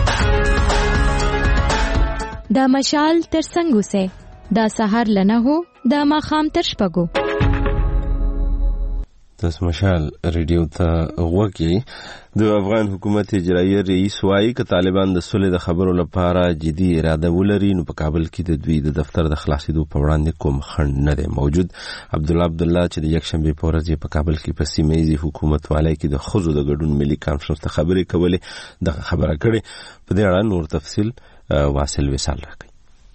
د مشال تر څنګه سه د سحر لنه هو د ماخام تر شپږو. تاسو مشال ریډیو ته وګورئ. د افغان حکومت اجرایي رئیس وايي چې طالبان د سولې د خبرو لپاره جدي اراده ولري نو په کابل کې د دوی د دفتر د خلاصېدو په وړاندې کوم خنډ نه دی موجود. عبدالله عبدالله چې د یکشنبې په ورځ په کابل کې په سیمه ییزې حکومت والۍ کې د ښځو د ګډون ملي کانفرنس ته خبرې کولې دغه خبره کړې. په دې اړه نور تفصیل واصل وصال راکړي.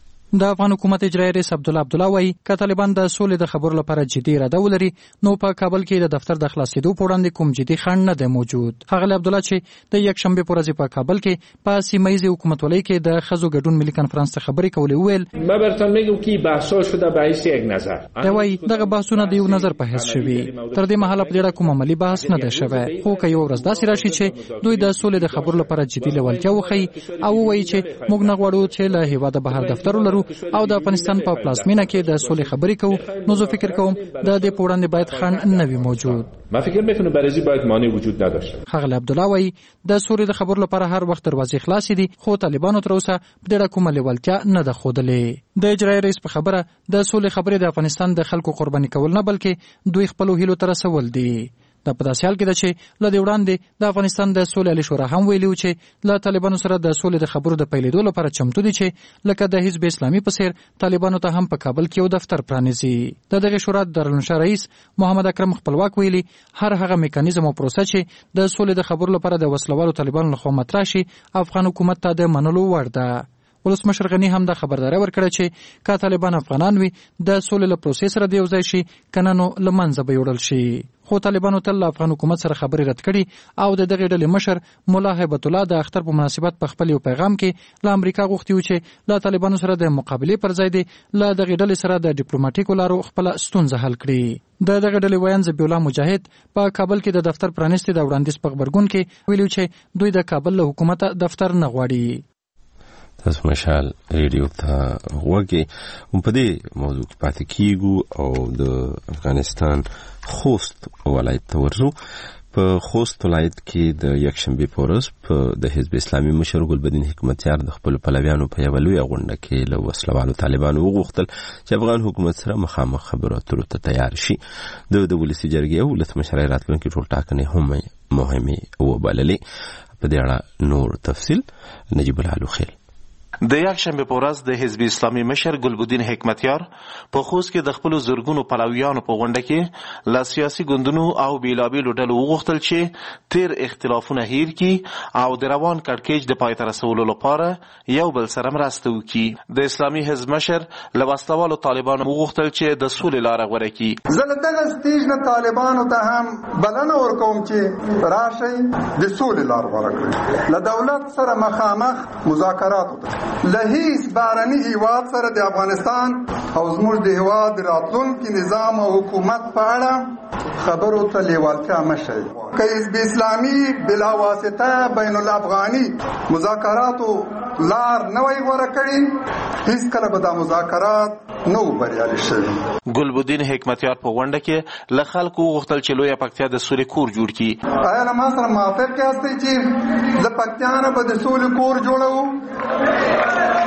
د افغان حکومت اجرایي رئیس عبدالله عبدالله وایي که طالبان د سولې د خبرو لپاره جدي اراده ولري نو په کابل کې د دفتر د خلاصېدو په وړاندې کوم جدي خنډ نه دی موجود. ښاغلی عبدالله چې د یکشنبې په ورځ په کابل کې په سیمه ییزې حکومتولۍ کې د ښځو ګډون ملي کنفرانس ته خبرې کولې وویل ما براتون میگم که بحثا شده به حیث یک نظر. دی وایي دغه بحثونه د یو نظر په حیث شوي تر دې مهاله په دې اړه کوم عملي بحث نه دی شوی خو که یوه ورځ داسې راشي چې دوی د سولې د خبرو لپاره جدي لیوالتیا وښیي او ووایي چې موږ نه غواړو چې له هېواده بهر دفتر ولرو او د افغانستان په پلازمینه کې د سولې خبرې کوو نو زه فکر کوم د دې په وړاندې باید خنډ نه وي موجود. ما فکر میکنم برای باید مانع وجود نداشته. ښاغلی عبدالله وایي د سولې د خبرو لپاره هر وخت دروازې خلاصې دي خو طالبانو تر اوسه په دې اړه کومه لیوالتیا نه ده ښودلې. د اجرایي رئیس په خبره د سولې خبرې د افغانستان د خلکو قرباني کول نه بلکې دوی خپلو هیلو ته رسول دي. دا په داسې حال کې ده چې له دې وړاندې د افغانستان د سولې عالي شورا هم ویلي و چې له طالبانو سره د سولې د خبرو د پیلېدو لپاره چمتو دي چې لکه د حزب اسلامي په څېر طالبانو ته هم په کابل کې یو دفتر پرانیزي. د دغې شورا د دارالانشا رئیس محمد اکرم خپلواک ویلي هر هغه میکانیزم او پروسه چې د سولې د خبرو لپاره د وسلوالو طالبانو لخوا مطرح شي افغان حکومت ته د منلو وړ ده. ولسمشر غني هم دا خبرداری ورکړه چې که طالبان افغانان وي د سولې له پروسې سره د یوځای شي کنه نو له منځه به یوړل شي. خو طالبانو تل له افغان حکومت سره خبرې رد کړي او د دغې ډلې مشر ملا هیبت الله د اختر په مناسبت په خپل یو پیغام کې له امریکا غوښتي و چې له طالبانو سره د مقابلې پر ځای دی له دغې ډلې سره د ډیپلوماټیکو لارو خپله ستونزه حل کړي. د دغې ډلې ویاند ذبیح الله مجاهد په کابل کې د دفتر پرانیستې د وړاندیز په غبرګون کې ویلي چې دوی د کابل له حکومته دفتر نه غواړي. تاسو مشال ریډیو ته وګورئ. په دې موضوع کې پاتې کیږو او د افغانستان خوست ولایت ته ورځو. په خوست ولایت کې د یکشنبې په ورځ په د حزب اسلامي مشر ګلبدین حکمتیار د خپلو پلویانو په یوه لویه غونډه کې له وسلوالو طالبانو وغوښتل چې افغان حکومت سره مخامخ خبرو اترو ته تیار شي. د د ولسي جرګې او ولسمشرۍ راتلونکي ټول ټاکنې هم مهمې وبللې. په دې اړه نور تفصیل نجیب الله خیل. د یکشنبې په ورځ د حزب اسلامي مشر ګلبدین حکمتیار په خوست کې د خپلو زرګونو پلویانو په غونډه کې له سیاسي ګوندونو او بیلابیلو ډلو وغوښتل چې تیر اختلافونه هیر کړي او د روان کړکېچ د پای ته رسولو لپاره یو بل سره مرسته وکړي. د اسلامي حزب مشر له وسلوالو طالبانو وغوښتل چې د سولې لاره غوره کړي. زه له دغه سټیج نه طالبانو ته هم بلنه ورکوم چې راشئ د سولې لاره غوره کړئ. له دولت سره مخامخ مذاکرات وکړئ. له هیڅ بهرني هیواد سره د افغانستان او زموږ د هیواد راتلونکي نظام او حکومت په اړه خبرو ته لیوالتیا مه شئ. که حزب اسلامي بلا واسطه بین الافغاني مذاکراتو لار نه وای غوره کړي هیڅکله به دا مذاکرات نو بریالي شوي. ګلبدین حکمتیار په غونډه کې له خلکو وغوښتل چې لویه پکتیا د سولې کور جوړ کړي. آیا له ما سره موافق یاستئ چې د پکتیا نه به د سولې کور جوړوو؟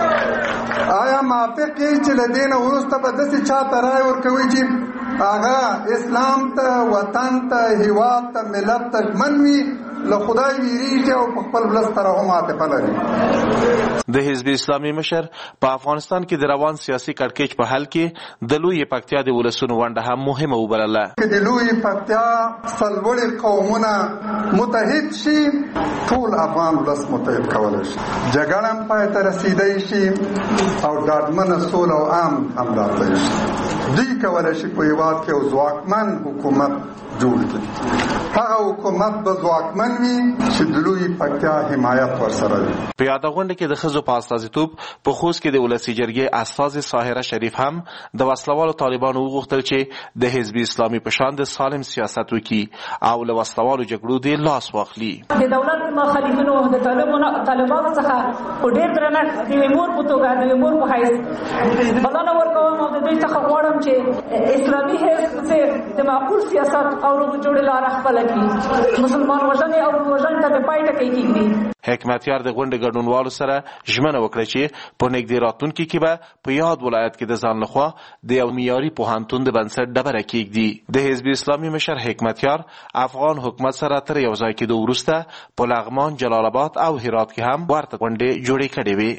آیا موافق یې چې له دې نه وروسته به داسې چاته رایې ورکوي چې هغه اسلام ته وطن ته هیواد ته ملت ته ژمن وي له خدای ویریږي او په خپل ولس سره هم عاطفه لري. د حزب اسلامي مشر په افغانستان کې د روان سیاسي کړکېچ په حل کې د لویې پکتیا د ولسونو ونډه هم مهمه وبلله. د لویې پکتیا څلوړې قومونه متحد شي ټول افغان ولس متحد کولی شي. جګړه هم پای ته رسیدی شي او ډاډمنه سوله او امن هم راتلی شي. دوی کولی شي په هېواد کې یو ځواکمن حکومت جوړ کړي. هغه حکومت به ځواکمن وي چې د لویې پکتیا حمایت ورسره وي. په یاده غونډه کې د ښځو په استازیتوب په خوست کې د ولسي جرګې استازې ساحره شریف هم د وسلوالو طالبانو وغوښتل چې د حزب اسلامي په شان د سالم سیاست وکړي او له وسلوالو جګړو دې لاس واخلي. د دولت مخالفینو د طالبانو څخه په ډېر درنښت د مور په توګه د مور په حیث بلنه ورکوم او د دوی څخه غواړم غواړم چې اسلامي حزب چې د معقول سیاست او روغ جوړ لار خپل کړي مسلمان وژنې او وژنې ته پای ټکی کیږي. حکمتیار د غونډې ګډونوالو سره ژمنه وکړه چې په نږدې راتلونکي کې به په یاد ولایت کې د ځان لخوا د یو معیاري پوهنتون د بنسټ ډبره کیږدي. د حزب اسلامي مشر حکمتیار افغان حکومت سره تر یو ځای کېدو وروسته په لغمان، جلال آباد او هرات کې هم ورته غونډې جوړې کړې وې.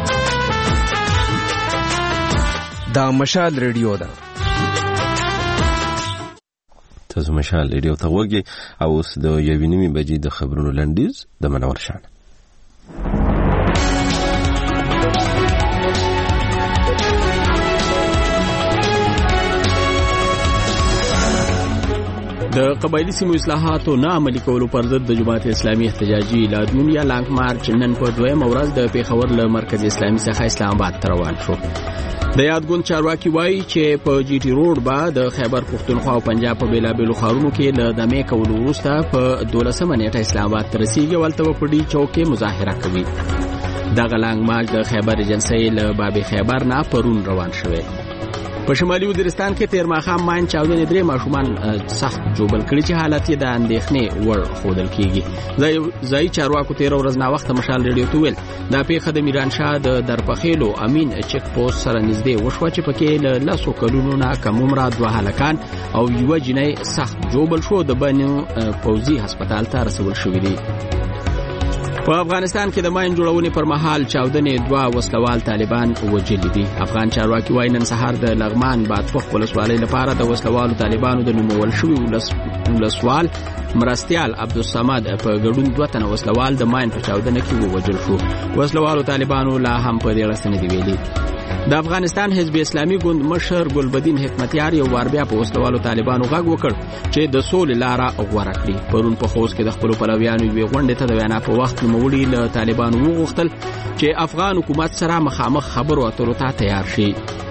دا مشال ریډیو ده. تاسو مشال ریډیو ته وګورئ او اوس د یوې نیمې بجې د خبرونو لنډیز د منور شان. د قبایلی سیمو اصلاحاتو نه عملي کولو پر ضد د جماعت اسلامي احتجاجي اعلان یا لانګ مارچ نن په دویمه ورځ د پیښور له مرکز اسلامي څخه اسلام آباد ته روان شو. د یادګون چارواکي وایي چې په جی ټي روډ به د خیبر پښتونخوا او پنجاب په بیلابیلو ښارونو کې له دمې کولو وروسته په دولسمه نیټه اسلام آباد ته رسیږي او هلته به په ډي چوک کې مظاهره کوي. دغه لانګ مارچ د خیبر ایجنسۍ له باب خیبر نه پرون روان شوی. په شمالي وزیرستان کې تیر ماښام ماین چاودنې درې ماشومان سخت جوبل کړي چې حالت یې د اندېښنې وړ ښودل کېږي. ځایي چارواکو تېره ورځ ناوخته مشال ریډیو ته ویل دا پیښه د میرانشاه د درپخیلو امین چک پوسټ سره نږدې وشوه چې پکې له لسو کلونو نه کم عمره دوه هلکان او یوه جینۍ سخت جوبل شو د بنو پوځي هسپتال ته رسول شوي دي. په افغانستان کې د ماین جوړونې پر مهال چاودنې دوه وسلوال طالبان وژلي دي. افغان چارواکي وایي نن سهار د لغمان بادپخ ولسوالۍ لپاره د وسلوالو طالبانو د نومول شوي ولسوال مرستیال عبدالصمد په ګډون دوه تنه وسلوال د ماین په چاودنه کې ووژل شو. وسلوالو طالبانو لا هم په دې اړه څه نه دي ویلي. د افغانستان حزب اسلامي ګوند مشر ګلبدین حکمتیار یو وار بیا په وسلوالو طالبانو غږ وکړ چې د سولې لاره غوره کړي. پرون په خوست کې د خپلو پلویانو یوې غونډې ته د وینا په وخت نوموړي له طالبانو وغوښتل چې افغان حکومت سره مخامخ خبرو اترو ته تیار شي.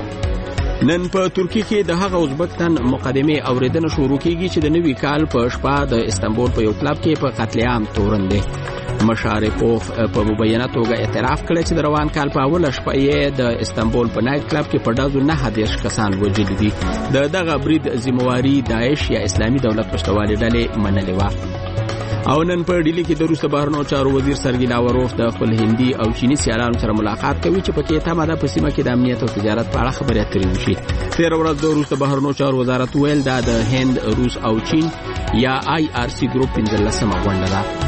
نن په ترکی کې د هغه ازبک تن مقدمې اوریدنه شروع کیږي چې د نوي کال په شپه د استنبول په یو کلب کې په قتل عام تورن دی. مشارپوف په مبینه توګه اعتراف کړی چې د روان کال په اوله شپه یې د استنبول په نایټ کلب کې په ډزو نهه دېرش کسان وژلي دي. د دغه برید ذمواري داعش یا اسلامي دولت وسلوالې ډلې منلې وه. او نن په ډیلی کې د روس بهرنیو چارو وزیر سرګی لاوروف د خپل هندي او چینی سیالانو سره ملاقات کوي چې پکې تمه ده په سیمه کې د امنیت او تجارت په اړه خبرې اترې وشي. تېره ورځ د روس بهرنیو چارو وزارت ویل دا د هند، روس او چین یا آی آر سی ګروپ پنځلسمه غونډه ده.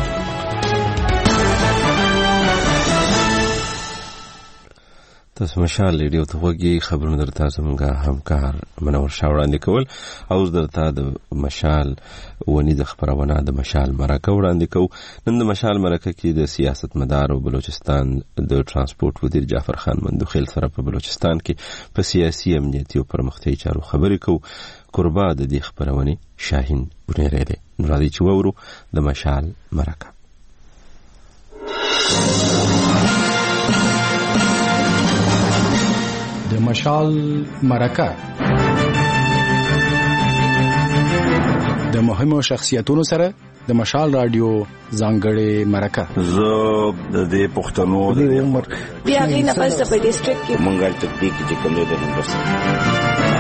تاسو مشال ریډیو ته وګورئ. خبرونه درته زموږ همکار منور شاه وړاندې کول او درته د مشال ونیزه خبرونه د مشال مرکه وړاندې کوو. نن د مشال مرکه کې د سیاست مدار او بلوچستان د ترانسپورت وزیر جعفر خان مندوخیل سره په بلوچستان کې په سیاسي امنیتي او پرمختیایي چارو خبرې کوو. قربا د دې خبرونه شاهین بنيري دی. نو راځي چې وورو د مشال مرکه. د مشال مرکه د مهمو شخصیتونو سره د مشال رادیو ځانګړې مرکه. زه د دې پښتنو د عمر بیا غي نه پس په ډیسټریکټ کې منګل تطبیق چې کوم دی د یونیورسيټي.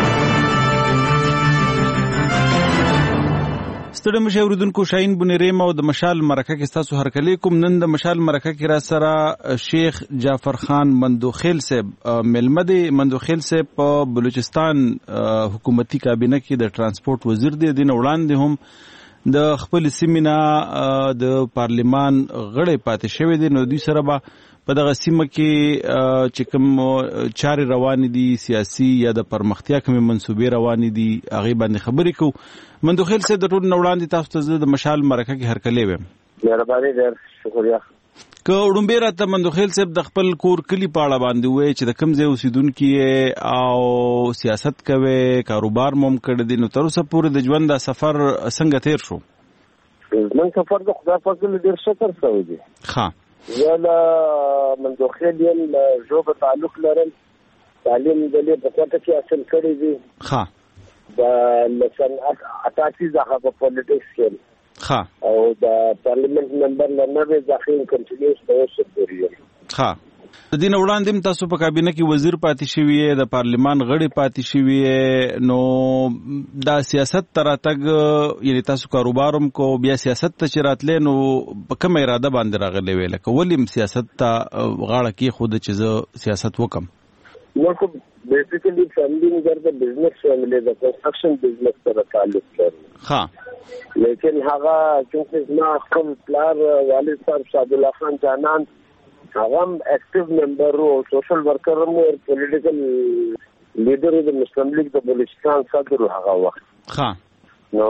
ستړي مشه اوریدونکو شاهین بنيریم او د مشال مرکه کې تاسو هر کله کوم. نن د مشال مرکه کې را سره شیخ جعفر خان مندوخیل صاحب ملمدي مندوخیل صاحب په بلوچستان حکومتي کابینه کې د ترانسپورت وزیر دی. دین وړاندې هم د خپل سیمینا د پارلیمان غړي پاتې شوی دی. نو دوی سره به په دغه سیمه کې چې کوم چارې روانې دي سیاسي یا د پرمختیا کوم منسوبې روانې دي هغه باندې خبرې کوو. مندوخیل صاحب د ټول نوړاندې تاسو ته د مشال مرکه کې هر کله ویم. مهرباني ډېر شکریہ. که وډمبه راته مندوخیل صاحب د خپل کور کلی پاړه باندې وای چې د کوم ځای اوسیدونکو او سیاست کوي کاروبار موم کړی دي نو تر اوسه پورې د ژوند د سفر څنګه تیر شو؟ من سفر د خدای فضل ډېر شکر سوي دي. ها ولا مندوخیل یم جو په تعلق لرم تعلیم د دې په کوټه کې اصل کړی دي. ها د لسن اټاسی ځخه په پولیټکس کې ها او د پارلیمنت ممبر نه نه ځخین کنټینیوس په اوسه پورې. ها د دین وړاندې تاسو په کابینه کې وزیر پاتې شوی د پارلیمان غړي پاتې شوی نو دا سیاست تراتګ یعنی تاسو کاروباروم کو بیا سیاست ته چراتلې نو په کومه اراده باندې راغلی ویل کولم سیاست ته غاړه کې خود چې زه سیاست وکم نو کو بیسیکلی فیملی مگر د بزنس فیملی د کنسټرکشن بزنس سره تعلق لري ها لیکن هغه چې ما خپل پلار والد صاحب شاه الله خان جانان هغه اکټیو ممبر او سوشل ورکر او پولیټیکل لیډر د مسلم لیگ د بلوچستان صدر هغه وخت ها نو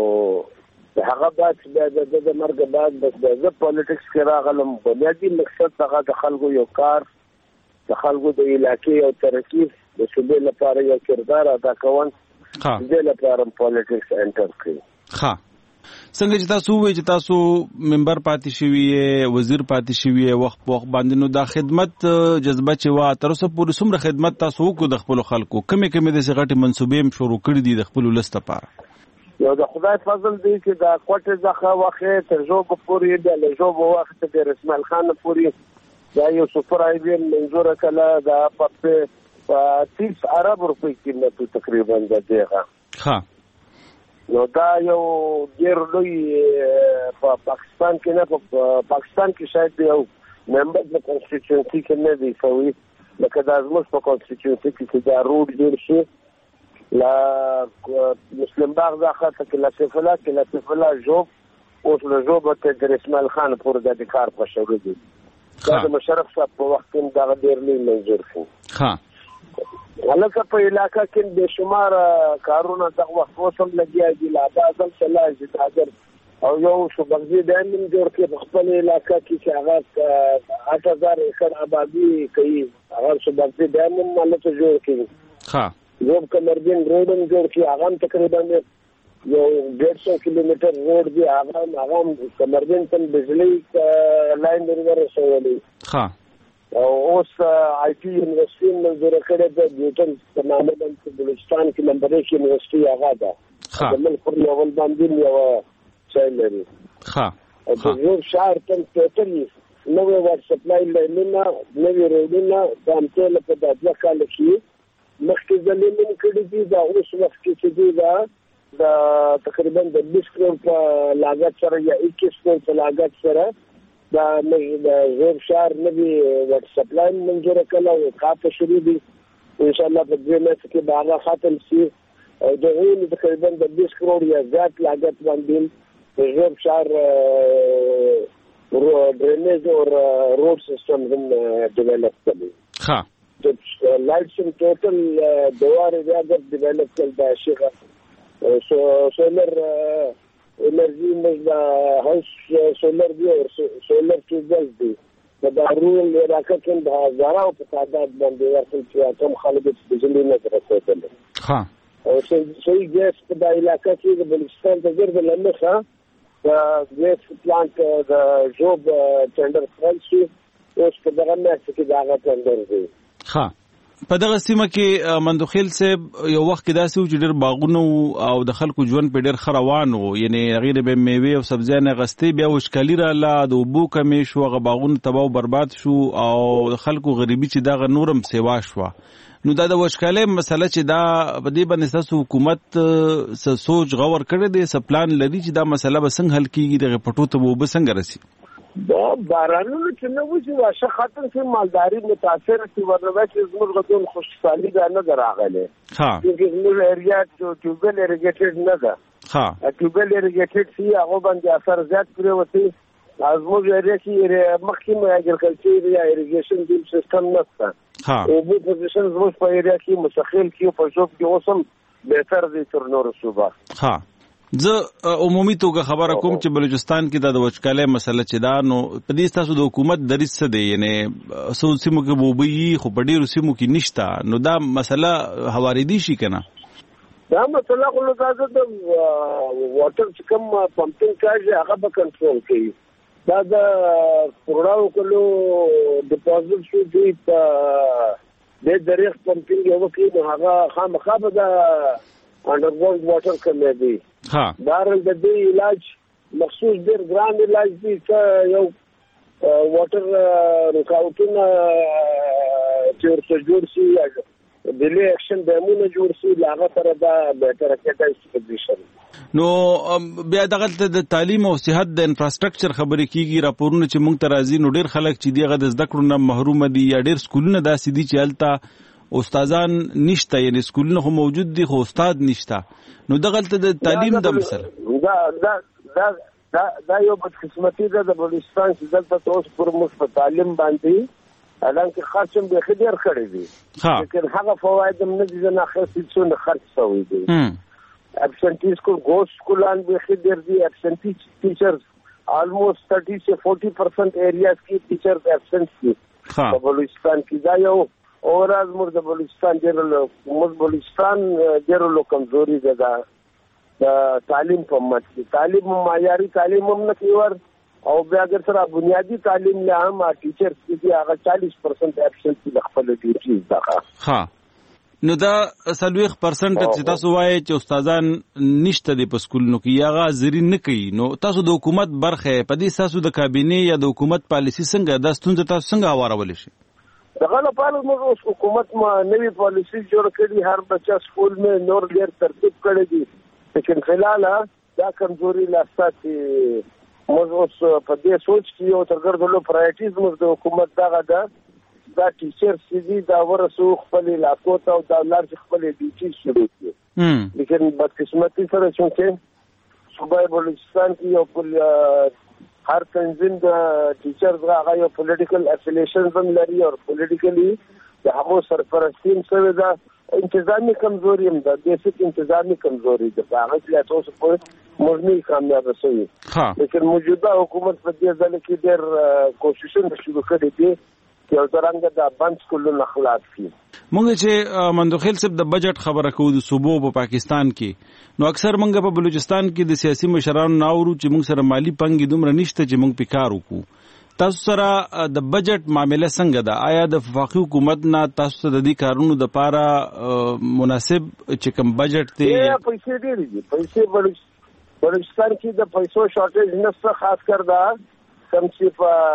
هغه بعد د مرګ بعد د پولیټکس کې راغلم بنیادی مقصد هغه د خلکو یو کار د خلکو د علاقې او ترقی د صوبې لپاره یو کردار ادا کول ها د لپاره پولیټکس انټر کړی ها څنګه چې تاسو وایي چې تاسو ممبر پاتې شوی وزیر پاتې شوی وخت په وخت باندې نو دا خدمت جذبه چې وا تر اوسه پورې څومره خدمت تاسو وکړو د خپل خلکو کمې کمې د غټي منسوبې شروع کړې دي د خپل ولست لپاره یو د خدای فضل دی چې دا کوټه ځخه وخت تر جو پورې د لجو وخت د رسمال خان پورې دا یو سفر ایوی منظور کړه دا په تیس عرب روپۍ قیمت تقریبا دغه ها نو دا یو ډیر لوی په پاکستان کې نه په پاکستان کې شاید یو ممبر د کنسټیټیوشن کې نه دی سوي لکه دا زموږ په کنسټیټیوشن کې دا روډ جوړ شي لا مسلم باغ ځخه کې لا سفلا کې لا سفلا جوب اوس له جوب ته د اسماعیل خان پورې د کار په شروع دي دا د مشرف صاحب په وخت کې دا ډیر لوی منظور شو ها هلکه په علاقہ کې به شمار کارونه د وخت وسم لګیا دي لا اعظم صلاح جداجر او یو شوبغزي دامن جوړ کې په خپل علاقہ کې چې هغه اته هزار ایکڑ آبادی کوي هغه شوبغزي دامن مالته جوړ کړي ها یو کمرجن روډ جوړ کړي هغه تقریبا یو ډېر سو کیلومتر روډ دی هغه هغه کمرجن تن بجلی لاین ورسولې ها او اوس آی ټي یونیورسيټي منظور کړه د نیوټن په نامه باندې بلوچستان کې نمبر یک یونیورسيټي هغه ده د ملک پر لیول باندې یو ځای لري ها او د یو شهر تل ټوټلی نوې وات سپلای لاینونه نوې روډونه د امټل په دغه کال کې مخکې زمینه کړې دي دا اوس وخت کې چې دا د تقریبا د بیس کروڑ په لاګت سره یا اکیس کروڑ په لاګت سره دا د زور شهر نوی وات سپلای منظور کړه او کاته شروع دي ان شاء الله په دې مېس کې باغ ختم شي او د غوین تقریبا د بیس کروڑ یا زیات لاګت باندې د زور شهر ډرینیج او روډ سیستم هم ډیولپ کړي ها د لایټس ان ټوټل دوار ریاضت ډیولپ کړل دا شي سو سولر انرژي مزدا هاوس سولر دی او سولر ټیوبل دی دا رول علاقه کې د هزارو په تعداد باندې ورته چې کوم خلک د بجلی نه رسیدل ها او صحیح ګیس په د علاقه کې د بلوچستان د ګرد لمخه د ګیس پلانټ د جوب ټندر خپل شي اوس په دغه مېس کې دا ټندر دی ها په دغه سیمه کې مندوخیل صاحب یو وخت کې داسې و چې ډېر باغونه او د خلکو ژوند په ډېر ښه روان و یعنې هغې نه به میوې او سبزیانې اخیستې بیا وچکالي راغله د اوبو کمې شو هغه باغونه تباه او برباد شو او د خلکو غریبي چې دغه نورم سیوا شوه نو دا د وچکالۍ مسله چې دا په دې باندې ستاسو حکومت څه سوچ غور کړی دی څه پلان لري چې دا مسله به څنګه حل کېږي دغې پټو ته به اوبه څنګه رسي دا بارانونو چې نه وشي واشه ختم شي مالداري متاثر شي ورنه چې زموږ غوډون خوشحالي دا نه راغله ها چې زموږ ایریا چې ټیوبل ایریګیټډ نه ده ها ټیوبل ایریګیټډ شي هغه باندې اثر زیات کړی وتی زموږ ایریا کې مخکې اګریکلچر یا ایریګیشن ډیم سیستم نشته ها او په پوزیشن زموږ په ایریا کې مستقل کې په جوب کې اوسم بهتر دي تر نور صوبه ها زه عمومي توګه خبره کوم چې بلوچستان کې د وچکالۍ مسله چې دا نو په دې تاسو د حکومت دریځ څه دی یعنی څو سیمو کې وبوي خو په ډېرو سیمو کې نشته نو دا مسله هواریدي شي که نه دا مسله خو نو دا د واټر چې کوم پمپینګ کاږي هغه به کنټرول کوي دا د کروڑاو کلو ډپازټ شو دی په د دریغ پمپینګ یو کې نو هغه خامخا به د انډرګراوند واټر کمې دی ها دارل د دې علاج مخصوص ډیر ګران علاج دی چې یو واټر رکاوټونه چې ورته جوړ شي ډیلی اکشن ډیمونه جوړ شي لاغه سره دا بهتره کېدای پوزیشن. نو بیا دغه د تعلیم او صحت د انفراستراکچر خبرې کیږي راپورونه چې موږ ترازی نو ډیر خلک چې دیغه د زده کړو نه محروم دي یا ډیر سکولونه داسې دي چې الته استادان نشته یعنی سکولونه خو موجود دي خو استاد نشته. نو دغه د تعلیم د مسله دا دا دا دا دا یو بدقسمتي ده د بلوچستان چې دلته اوس پر موږ په تعلیم باندې الانکه خرچ هم به ډیر کړی دي لیکن هغه فواید هم نه دي نه خاص څه خرچ شوی دي. ابسنټی سکول ګوس سکولان به ډیر دي ابسنټی ټیچرز almost thirty to forty percent areas کې ټیچرز ابسنټ دي په بلوچستان کې. دا یو اوراز موږ د بلوچستان ډیر موږ بلوچستان ډیر لو کمزوري ده د تعلیم په مت کې. تعلیم معیاري تعلیم هم نه کیور او بیا اگر سره بنیادی تعلیم له هم ټیچرز کې هغه forty percent ابسنټ د خپل ډیوټي ده. ها نو دا سلويخ پرسنټ چې تاسو وایي چې استادان نشته د په سکولونو کې یا غازري نه کوي نو تاسو د حکومت برخه په دې تاسو د کابینه یا د حکومت پالیسی څنګه د ستونزې تاسو څنګه هوارول شي؟ دغه لپاره موږ حکومت ما نوی پالیسی جوړ کړی هر بچا سکول میں نور ډیر ترتیب کړی دي لیکن فلحال دا کمزوري لاسته چې موږ اوس په دې سوچ کې یو ترګردلو پرایورټیز موږ د حکومت دغه ده دا ټیچر سیدی دا ورسو خپل علاقو ته او دا لار خپل ډیوټي شروع کړي لیکن بدقسمتي سره چې صوبای بلوچستان کې یو هر تنظیم د ټیچرز هغه یو پولیټیکل افیلیشنز هم لري او پولیټیکلی د هغو سرپرستی هم شوې ده انتظامی کمزوري هم ده بیسیک انتظامی کمزوري ده هغه چې تاسو په موږ نه کامیاب شوي لیکن موجوده حکومت په دې ځل کې ډېر کوششونه شروع کړي دي یو څنګه د بند سکولونو خلاص کی. مونږ چې مندوخیل صاحب د بجټ خبره کوو د صوبو په پاکستان کې نو اکثر مونږ په بلوچستان کې د سیاسي مشرانو ناورو چې مونږ سره مالی پنګي دومره نشته چې مونږ پکار وکړو. تاسو سره د بجټ معاملې څنګه ده؟ آیا د وفاقي حکومت نه تاسو ته د دې کارونو د پاره مناسب چې کوم بجټ دی؟ پیسې ډېرې دي پیسې بلوچستان کې د پیسو شارټیج نشته خاص کر دا کم چې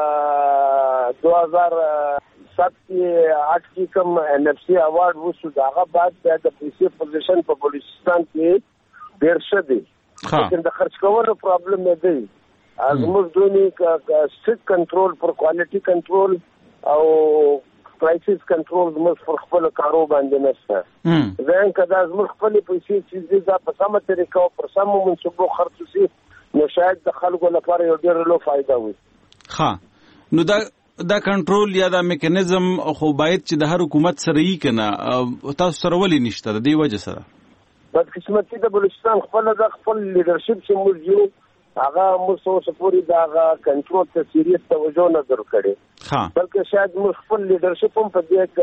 په دو ہزار سات کې آٹھ کې کم این ایف سی اوارड وشو داغه بعد د پیسې پوزیشن په بلوچستان کې ډېر شه دي لیکن د خرچ کولو پرابلم نه دی. ازموږ دونی سټریکټ کنټرول پر کوالټي کنټرول او پرایسز کنټرول زموږ پر خپل کارو باندې نشته. ځکه کدا زموږ خپل پیسې چې دا په سمه طریقه او پر سمو منصوبو خرڅ شي نو شاید د خلکو لپاره یو ډېر لوی فائدہ وي. ها نو دا دا کنټرول یا دا میکانیزم خو باید چې د هر حکومت سره یې کنه تاسو سره ولې نشته د دې وجه سره؟ بدقسمتي د بلوچستان خپل د خپل لیډرشپ چې موږ یو هغه موږ څه پوری دا کنټرول ته سیریس توجه نه درکړي ها بلکې شاید موږ خپل لیډرشپ هم په دې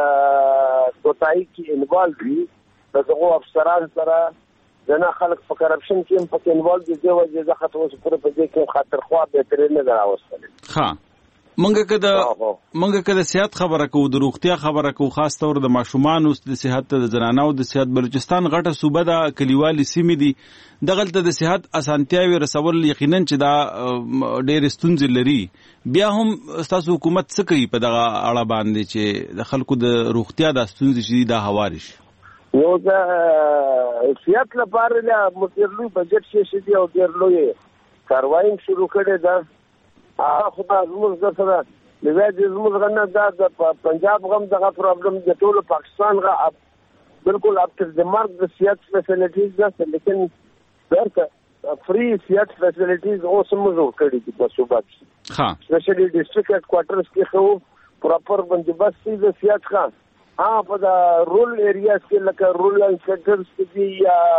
کې کوتای کې انوالو وي دغه افسران سره جنا خلک په کرپشن کې هم پکې انوالو دي د وجه ځخه اوس پر په دې کې خاطر خوا به ترې نه راوستل. ها مونږ کده مونږ کده صحت خبره کوو د روغتیا خبره کوو خاص تور د ماشومان او د صحت د زنانو د صحت بلوچستان غټه صوبه د کلیوالي سیمې دي دغلت د صحت اسانتیاوي رسول یقینا چې دا ډېر ستونزې لري بیا هم تاسو حکومت څه کوي په دغه اړه باندې چې د خلکو د روغتیا د ستونزې شي دا هوارش؟ یو د صحت لپاره له مترلو بجټ شي دی او ډېر لوی کاروایی شروع کړي ده. هغه خدای زموږ د سره لږه زموږ غنه دا د پنجاب غم دغه پرابلم د ټول پاکستان غا بالکل اپ ټل د مارک د صحت فیسیلیټیز ده لیکن درته فری صحت فیسیلیټیز اوس موږ کړی دي په صوبه کې. ها سپیشلی ډیسټریکټ هډ کوارټرز کې خو پراپر بندوبست دی د صحت ښه ها په د رورل ایریاز کې لکه رورل سیکټرز کې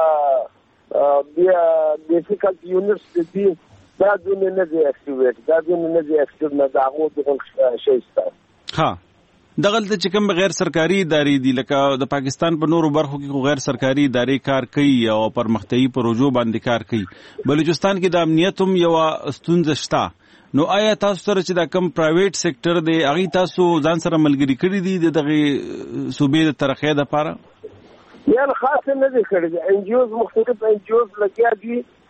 یا بیا بیسیک هیلث یونټس کې دا دونه نه دی اکټیویټ دا دونه نه دی اکټیو نه دا هغه د شي ستاسو. ها دغلته چې کوم غیر سرکاري ادارې دي لکه د پاکستان په نورو برخو کې غیر سرکاري ادارې کار کوي او پرمختیايي پروژو باندې کار کوي. بلوچستان کې د امنیت هم یو ستونزه شته نو آیا تاسو سره چې دا کم پرایویټ سېکټر دی هغه تاسو ځان سره ملګری کړی دي دغه صوبې د ترقۍ لپاره؟ یا خاص نه دي کړی ان جی اوز مختلف ان جی اوز لګیا دي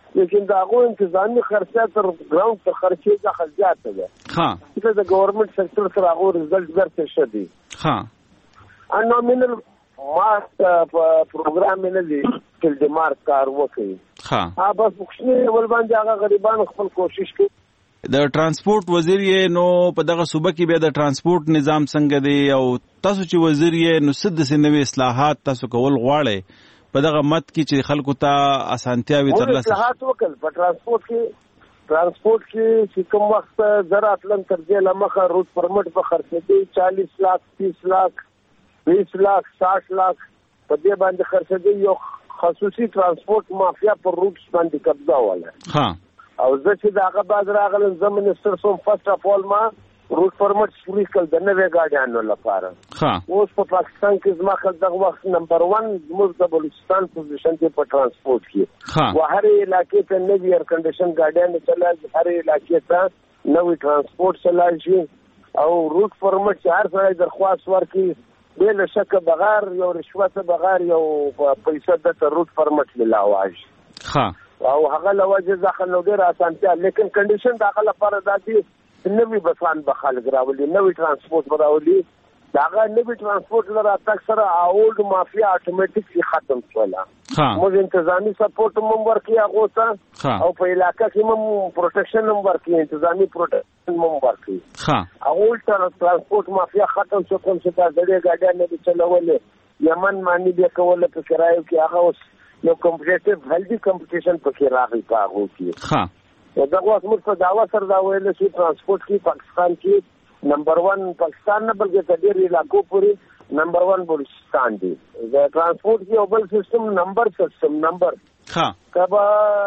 لیکن دا غو انتظامی خرچه تر ګراوند ته خرچه ځکه زیاته ده. ها چې د ګورنمنت سکتور سره هغه رزلټ درته شدي. ها ان نومینل مارک پروګرام نه دی چې د مارک کار وکړي. ها ها بس مخشنی ول باندې هغه غریبان خپل کوشش کوي. د ترانسپورت وزیر یې نو په دغه صوبه کې بیا د ترانسپورت نظام څنګه دی او تاسو چې وزیر یې نو څه د نوې اصلاحات تاسو کول غواړئ په دغه مت کې چې خلکو ته اسانتیاوي ترلاسه اصلاحات وکړ په ترانسپورت کې ترانسپورت کې چې کوم وخت زرا اتلن تر دې لمخه روټ پرمټ په خرڅېدي چالیس لاک تیس لاک بیس لاک ساٹھ لاک په دې باندې خرڅېدي یو خصوصي ترانسپورت مافیا پر روټ باندې قبضه ولا ها او زه چې داغه باز راغلم زم منسٹر سوم فرست اف اول ما روټ پرمټ شروع کړل د نوې ګاډیانو لپاره. ها اوس په پاکستان کې زما خل دغه وخت نمبر ون زموږ د بلوچستان پوزیشن کې په ترانسپورت کې. ها و هر علاقې ته نوې ایر کنډیشن ګاډیان چلای هر علاقې ته نوې ترانسپورت چلای شي او روټ پرمټ چې هر ځای درخواست ورکړي بل شک بغیر یو رشوت بغیر یو پیسې د روټ پرمټ ملاواج. ها او هغه لوجه ځکه نو ډیر اسانتیا لیکن کنډیشن داخله لپاره دادي نوې بسان به خلک راولي نوې ترانسپورت راولي داغه نوې ترانسپورت لپاره تک سره اولډ مافیا اتوماتیکلی ختم شولا. موږ انتظامی سپورټ مم ورکي هغه ته او په علاقې کې مم پروټیکشن مم ورکي انتظامی پروټیکشن مم ورکي. ها اولډ ترانسپورت مافیا ختم شو کوم چې دا ډېر ګاډیان نه چلولې یمن مانی به کوله په کرایو کې هغه اوس نو کمپټیټیو هیلدي کمپټیشن پکې راغی پاغو کې. ها دا اوس موږ په داوا سره دا ویل چې ترانسپورت کې پاکستان کې نمبر ون پاکستان نه بلکې د ډېر علاقو پورې نمبر ون بلوچستان دی. د ترانسپورت کې اوبل سیستم نمبر سیستم نمبر ها کبا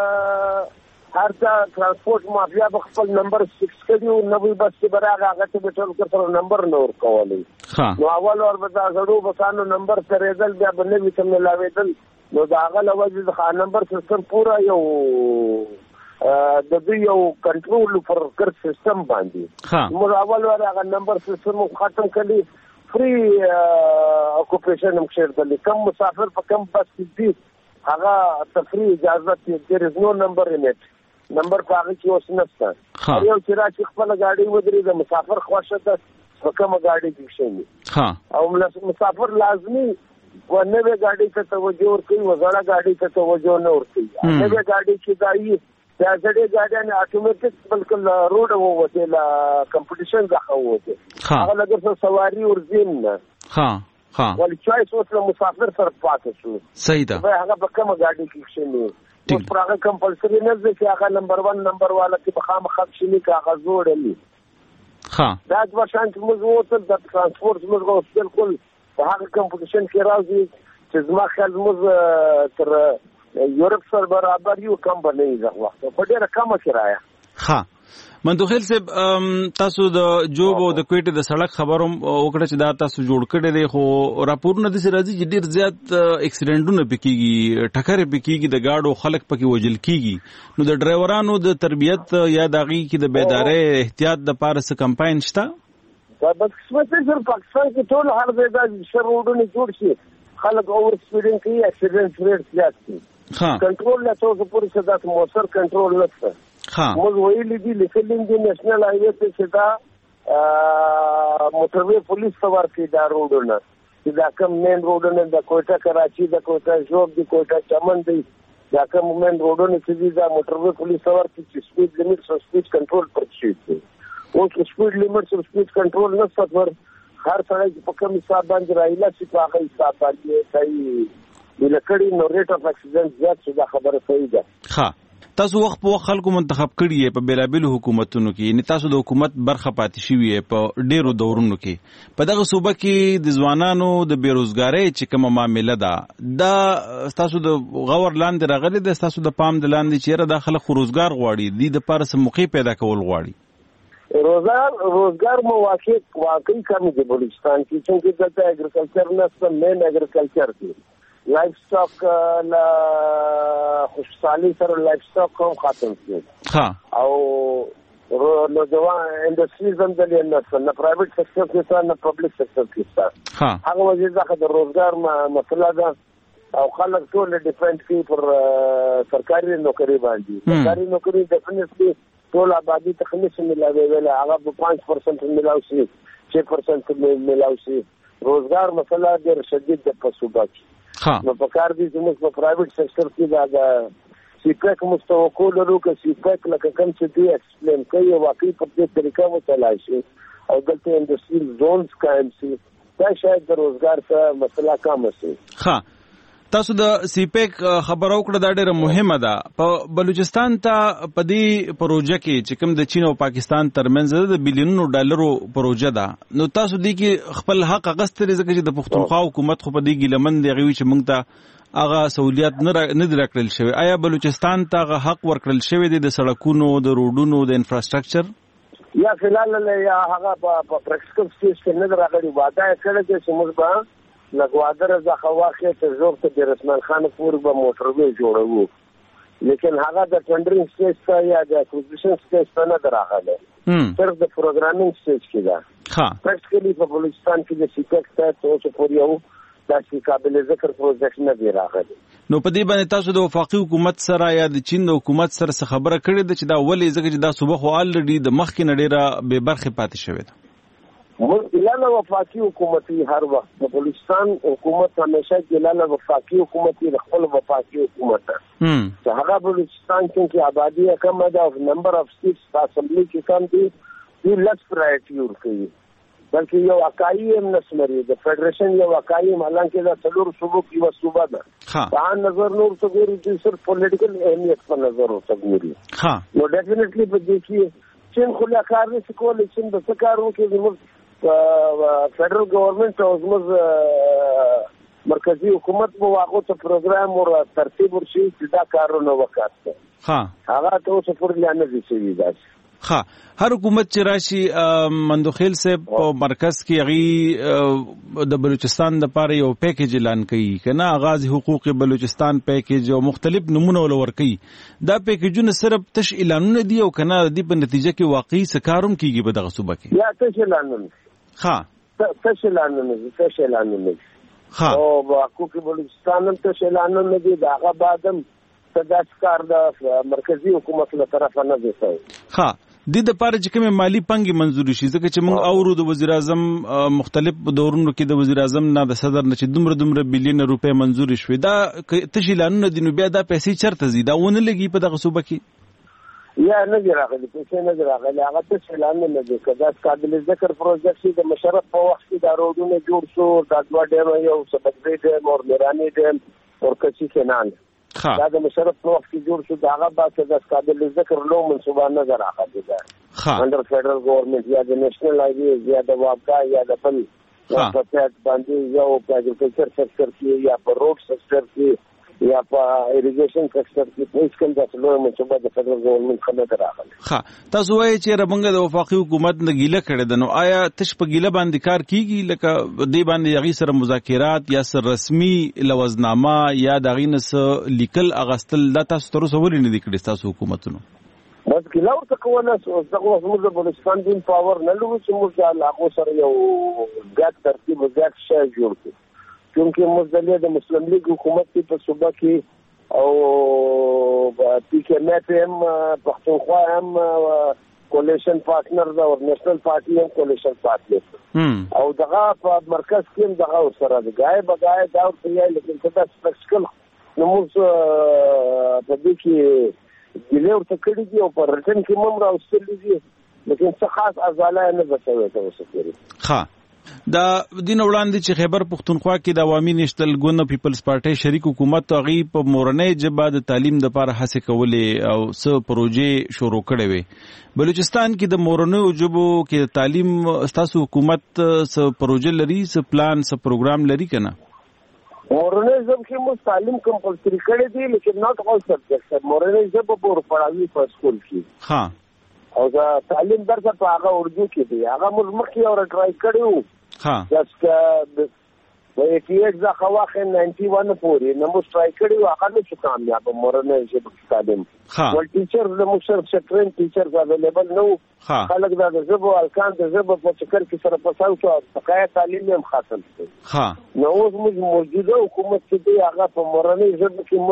هر څا ترانسپورت مافیا خپل نمبر سکس کړي نو به بس چې براغه هغه ته ټول کړو نمبر نور کولی. نو اول اور به دا غړو بسانو نمبر سره دل بیا بنوي تم لاویدل نو دا هغه لوجه د خان نمبر سیستم پورا یو د دې یو کنټرول پر کر سیستم باندې موږ اول ور هغه نمبر سیستم ختم کړی فری اکوپیشن هم شیردل کم مسافر په کم بس دي هغه تفریح اجازه ته there is no number in it نمبر پاږي چې اوس نشته یو چې راځي خپل ګاډي ودرې د مسافر خوښه ده په کومه ګاډي کې شي ها او مسافر لازمي و نوې ګاډي ته توجه ورکړي وزړه ګاډي ته توجه نه ورکړي. نوې ګاډي چې دایي دا ځړې ګاډیان اتوماتیک بلکل روډ ووته لا کمپټیشن ځخه ووته هغه لګر سواری ورزین نه. ها ها ول چويس اوس له مسافر سره پاتې شو. صحیح ده. هغه په کومه ګاډي کې شنو اوس پر هغه کمپلسري نه ځي چې هغه نمبر ون نمبر والا کې په خام خط شنی کا هغه جوړلی. ها دا د شانت موږ وته د ترانسپورت موږ اوس بالکل په هغه کمپټیشن کې راځي چې زما خیال موږ تر یورپ سره برابر یو کم باندې ځغوا په ډیره کم کرایه. ها مندوخیل صاحب تاسو د جوب او د کوټې د سړک خبروم وکړه چې دا تاسو جوړ کړی دی خو راپورونه د سې راځي چې ډیر زیات اکسیډنټونه پکېږي ټکرې پکېږي د گاډو خلک پکې وجل کیږي نو د ډرایورانو د تربیت یا داغي کې د بیدارۍ احتیاط د پاره څه کمپاین شته؟ دا بس څه تر پاکستان کې ټول هر ځای د شروډونه جوړ شي خلک اوور سپیډینګ کوي اکسیډنټ ریټ زیات دي. ها کنټرول لا څو پورې څه د موثر کنټرول نشته. ها موږ ویلي دي لیکلین دي نېشنل هایوے ته چې دا موټروي پولیس څور کې دا روډونه چې دا کوم مین روډونه د کوټه کراچي د کوټه جوب د کوټه چمن دی دا کوم مین روډونه چې دا موټروي پولیس څور کې سپیډ لیمټ او سپیډ کنټرول پر شي دي او سپیډ لیمټ او سپیډ کنټرول نه ستور هر څړی په کوم حساب باندې راایله چې په هغه حساب باندې کوي ولکړي نو ریټ اف اکسیډنټ زیات څه دا خبره صحیح ده. ها تاسو وخت په وخت خلکو منتخب کړی په بیلابل حکومتونو کې یعنی تاسو د حکومت برخه پاتې شوی په ډیرو دورونو کې په دغه صوبه کې د ځوانانو د بیروزګاری چې کومه معاملې ده دا تاسو د غور لاندې راغلي د تاسو د پام د لاندې چیرې داخله روزګار غواړي د لپاره سم موقع پیدا کول غواړي. روزګار روزګار مواقع واقعي کم دي بلوچستان کې چې دلته اګریکلچر نه مین اګریکلچر دی لایف سټاک لا خوشحالي سره لایف سټاک هم ختم شي. ها او نو ځوان انډستریز هم د نه نه پرایویټ سکتور کې څه نه پبلک سکتور کې څه ها هغه وجه ځکه د روزګار مسله ده او خلک ټول ډیپند کوي پر سرکاري نوکری باندې سرکاري نوکری ډیفینټلی ټول آبادی ته خمس ملاوي ویل هغه په پانچ پرسنټ ملاوي شي چې پرسنټ ملاوي شي روزګار مسله ډېر شدید د پسوبه کی نو په کار دي چې موږ په پرایویټ سېکټر کې دا سیپک مستوکو لرو که سیپک لکه کوم چې دی ایکسپلین کوي واقعي په دې طریقه وتلای شي او دلته انډستریل زونز قائم شي دا شاید د روزګار څخه مسله کم شي. ها تاسو د سیپیک خبرو کړه دا ډیره مهمه ده. په بلوچستان ته په دې پروژه کې چې کوم د چین او پاکستان ترمنځ د بلیونونو ډالرو پروژه ده نو تاسو دې کې خپل حق غستري ځکه چې د پښتونخوا حکومت خو په دې ګلمن دی غوي چې موږ ته هغه سہولیات نه نه درکړل شوی. آیا بلوچستان ته هغه حق ورکړل شوی دی د سړکونو د روډونو د انفراستراکچر یا فلال له یا هغه په پریکټیکل سټیج کې نه راغلی وعده کړی چې موږ به لګوادر ځخه واخې ته زوړ ته د رسمان خان پور به موټروي جوړو لیکن هغه د ټندرینګ سټیج ته یا د اکوزیشن سټیج ته نه راغلی صرف د پروګرامینګ سټیج کې ده. ها پریکټیکلی په بلوچستان کې د سیپک ته څه پور یو داسې قابل ذکر پروجیکټ نه دی راغلی. نو په دې باندې تاسو د وفاقي حکومت سره یا د چین د حکومت سره څه خبره کړې ده چې دا ولې ځکه چې دا صوبه خو الریډي د مخکې نه ډېره بې برخې پاتې شوې ده؟ موږ اعلان وفاقي حکومتي هر وخت د بلوچستان حکومت همیشه اعلان وفاقي حکومتي د خپل وفاقي حکومت ته هغه بلوچستان کې آبادی کم ده او نمبر اف سیټس په اسمبلی کې کم دي دی لس پرایورټي ورکوي بلکې یو اکایي هم نسمري د فدریشن یو اکایي مالان کې د څلور صوبو کې و صوبه ده په نظر نور څه ګوري چې صرف پولیټیکل اهمیت په نظر ورته ګوري. ها نو ډیفینیټلی په دې کې چین خو لا کار نه کوي چې د څه کار وکړي موږ فدرال گورنمنت او زموږ مرکزی حکومت مو واغو ته پروګرام او ترتیب ورشي چې دا کارونه وکړي. ها هغه ته اوس پر لانه دي چې دا ها هر حکومت چې راشي مندوخیل صاحب په مرکز کې غي د بلوچستان د پاره یو پیکیج اعلان کړي کنه آغاز حقوق بلوچستان پیکیج او مختلف نمونه ولور کړي دا پیکیجونه صرف تش اعلانونه دي او کنه د په نتیجه کې واقعي سکاروم کیږي په دغه صوبه کې یا تش اعلانونه ها تش اعلانونه تش اعلانونه ها او حقوق بلوچستان هم تش اعلانونه دي داغه بعدم تداسکار د مرکزی حکومت له طرفه نه دي ها د د پاره چې کومه مالی پنګي منزوري شي ځکه چې موږ اورو د وزیر اعظم مختلف دورونو کې د وزیر اعظم نه د صدر نه چې دومره دومره بلین روپے منزوري شوې دا تشیلانونه د نو بیا د پیسې چرته زی دا ونه لګي په دغه صوبه کې یا نه دی راغلي پیسې نه دی راغلي هغه تشیلانونه نه دي کدا قابل ذکر پروجیکټ د مشرف په وخت کې د روډونو جوړ شو د دوا ډیم یو سبزی ډیم او میرانی ډیم او کچي کینال دا د مشرف په وخت کې جوړ شو دا هغه باسه د قابل ذکر لو منصوبه نه راغلي ده انډر فدرال گورنمنت یا د نېشنل هایویز یا د وابکا یا د بل په پټ باندې یو په اګریکلچر سېکټر کې یا په روډ سېکټر کې یا په اریګیشن سېکټر کې هیڅ کوم د لو منصوبه د فدرال گورنمنت څخه راغلي. ها تاسو وایي چې ربنګ د وفاقي حکومت نه ګیله کړي ده نو آیا تش په ګیله باندې کار کیږي لکه دې باندې یغي سره مذاکرات یا سر رسمي لوزنامه یا دغه نس لیکل اغستل دا تاسو تر اوسه ولې نه دي کړی تاسو حکومتونو بس ګیله او تکونه دغه موږ د بلوچستان دین پاور نه لرو چې موږ د هغه سره یو ګډ ترتیب ګډ شې جوړ کړو چونکه مزدلیه د مسلم لیگ حکومت په صوبه کې او پی کې ایم پی ایم پښتونخوا هم کولیشن پارټنر دا او نېشنل پارټي هم کولیشن پارټنر او دغه په مرکز کې هم دغه سره د غای بغای دا او یې لیکن څه سپیشل نو موږ په دې کې ګلو ته کړی دی او په رټن کې مم راوستل دي لیکن څه خاص ازاله نه بچوي تاسو کې. ها دا دین وړاندې چې خیبر پختونخوا کې د عوامي نېشنل ګوند پیپلز پارټي شریک حکومت غي په مورنۍ جبه د تعلیم د لپاره هڅه کولې او څو پروژې شروع کړې وي بلوچستان کې د مورنۍ جبو کې د تعلیم ستاسو حکومت څو پروژې لري څو پلان څو پروګرام لري کنه مورنۍ جب کې مو تعلیم کمپلسري کړې دي لیکن ناٹ اول سبجیکټس مورنۍ جب په پړاوي په سکول کې ها او دا تعلیم درته په هغه اردو کې دی هغه موږ مخکې اور ټرای کړو ها جست و ایټي ایټ دا خواخه ناینټي ون پورې نو موږ ټرای کړی هغه نشو کامیاب مورنه ژبه تعلیم ول ټیچر د مشر سټرین ټیچر اویلیبل نو خلک دا د ژبه الکان د ژبه په فکر کې سره پساو شو بقایا تعلیم هم خاصل ها نو اوس موږ موجوده حکومت کې هغه په مورنه ژبه کې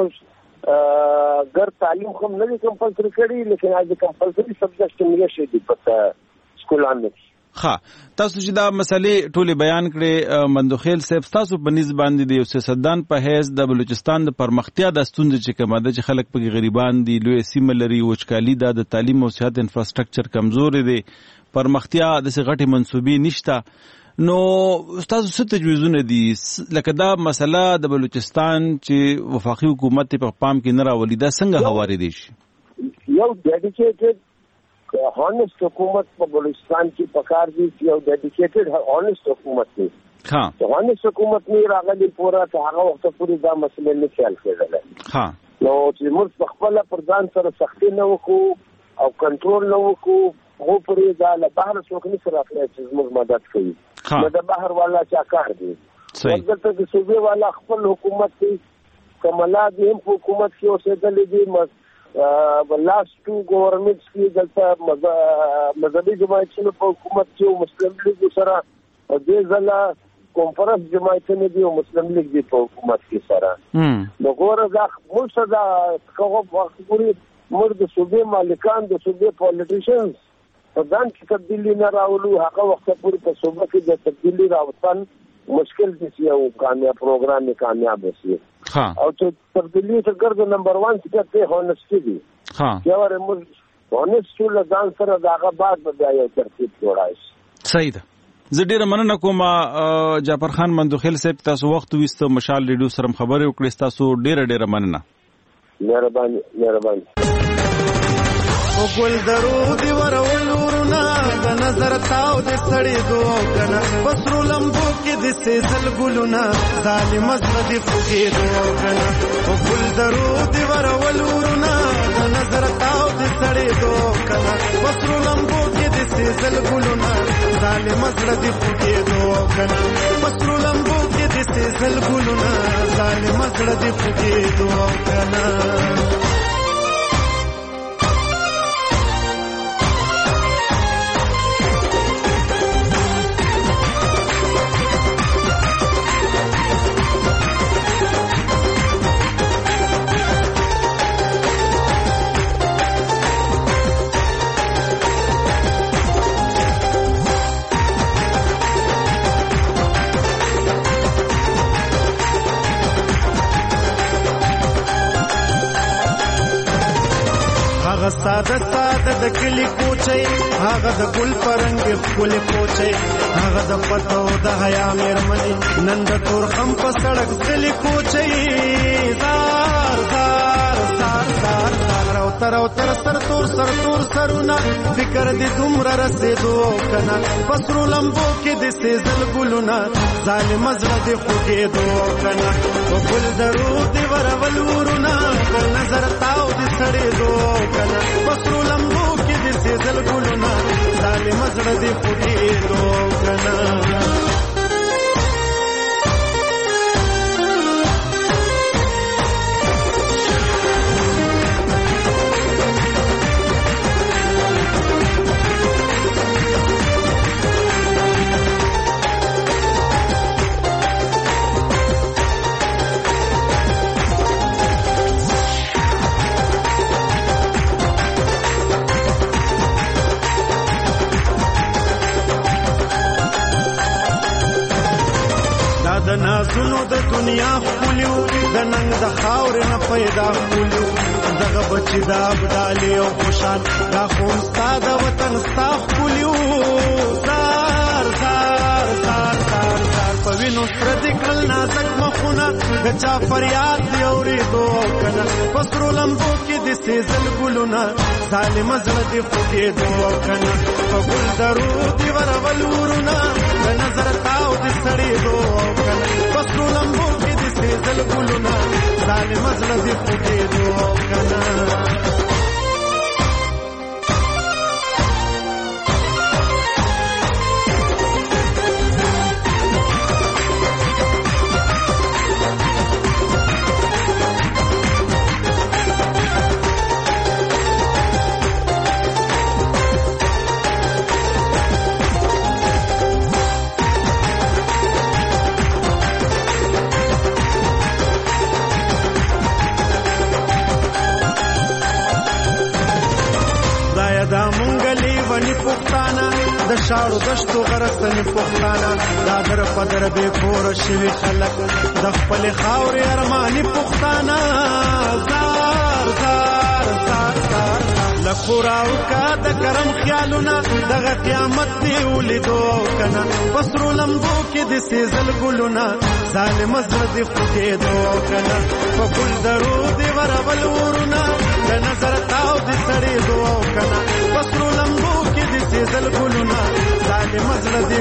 موږ ګر تعلیم هم نه کمپلسري کړی لیکن از کمپلسري سبجیکټ نه شي دی په سکولانو ها تاسو چې دا مسلې ټولې بیان کړې مندوخیل صاحب تاسو په نسبت باندې د سیاستدان په حیث د بلوچستان د پرمختیا د ستونزې چې کومه ده چې خلک په غریبان دي لوی سیمه لري وچکالي ده د تعلیم او صحت انفراستراکچر کمزوري دي پرمختیا د غټي منسوبې نشته نو تاسو څه تجویزونه دي لکه دا مسله د بلوچستان چې وفاقي حکومت په پام کې نه راولي دا څنګه هواري دي شي یو ډیډیکیټډ هانست حکومت په بلوچستان کې پکار دي یو ډیډیکیټډ هانست حکومت دی ها هانست حکومت نه راغلي پورا ته هغه وخت پورې دا مسله نه خیال کېدل ها نو چې موږ خپل پر ځان سره سختي نه وکړو او کنټرول نه وکړو هو پورې دا له بهر څوک نه سره خپل چې موږ مدد کوي نو د بهر والا چا کار دی ورته د صوبې والا خپل حکومت کې کملا دې هم حکومت کې اوسېدل دي لاست ټو ګورنمنټس کې دلته مذهبي جماعتونو په حکومت کې مسلم لیگ سره دې ځله کانفرنس جماعتونه دي او مسلم لیگ دی په حکومت کې سره نو ګوره دا موږ دا کومه وخت پوری موږ د صوبې مالکان د صوبې پولیټیشنز په ځان کې تبدیلی نه راولو هغه وخت پوری په صوبې کې د تبدیلی راوستن مشکل دي چې یو کامیاب پروګرام یې کامیاب وشي ها او چې تبدیلی ته ګرځي نمبر ون چې ته هونسټي دي ها یو موږ هونسټي له ځان سره داغه بعد به یو ترتیب جوړای صحیح ده زه ډیره مننه کوم جعفر خان مندوخیل صاحب تاسو وخت وست مشال ریډیو سره خبرې وکړې تاسو ډیره ډیره مننه مهرباني مهرباني او ګل درود ورولورنا د نظر تاو د سړی دوه کنه پسرو لمبو کې د سیزل ګلونا ظالم زړه د فوګي دوه کنه او ګل درود ورولورنا د نظر تاو د سړی دوه کنه پسرو لمبو کې د سیزل ګلونا ظالم زړه د فوګي دوه کنه پسرو لمبو کې د سیزل ګلونا ظالم زړه د فوګي دوه کنه ساده ساده د کلی کوچي هغه د ګل پرنګ خپل کوچي هغه د پتو د حیا مېرمنې نن د تور خم په سړک کلی کوچي زار زار زار زار زار او تر او تر سر تور سر تور سرونه فکر دې دومره رسېدو کنه پسرو لمبو کې د سیزل ګلونه ظالم زړه دې خوږېدو کنه او ګل درود دې ورولورونه په نظر تاو دې سړېدو کنه پسرو لمبو کې د سیزل ګلونه ظالم زړه دې خوږېدو کنه د نازونو د دنیا خپلو د ننګ د خاور نه پیدا خپلو دغه بچی دا بدالي او خوشال دا خون ستاد وطن ستا خپلو زار زار زار زار زار پوینو سره د کل نازک مخونه د چا فریاد دی اورېدو کنه پسرو لمبو کې د سیزل ګلونه ظالم زړه دې خوږېدو کنه په ګل درود ورولورونه د نظر تاو دې سړېدو کنه پسرو لمبو کې د سیزل ګلونه ظالم زړه دې خوږېدو کنه لارو دشتو غرستنی پختانا دا در پدر بے کور شوی خلق د خپل خاورې ارمانی پختانا زار زار زار زار لخوراو کا د کرم خیالونه دغه قیامت دی ولیدو کنه پسرو لمبو کې د سیزل ګلونه ظالم زړه دی خوږېدو کنه په ګل درو دی ورول ورونه د نظر تاو دی سړېدو کنه پسرو لمبو کې د سیزل ګلونه ظالم زړه دی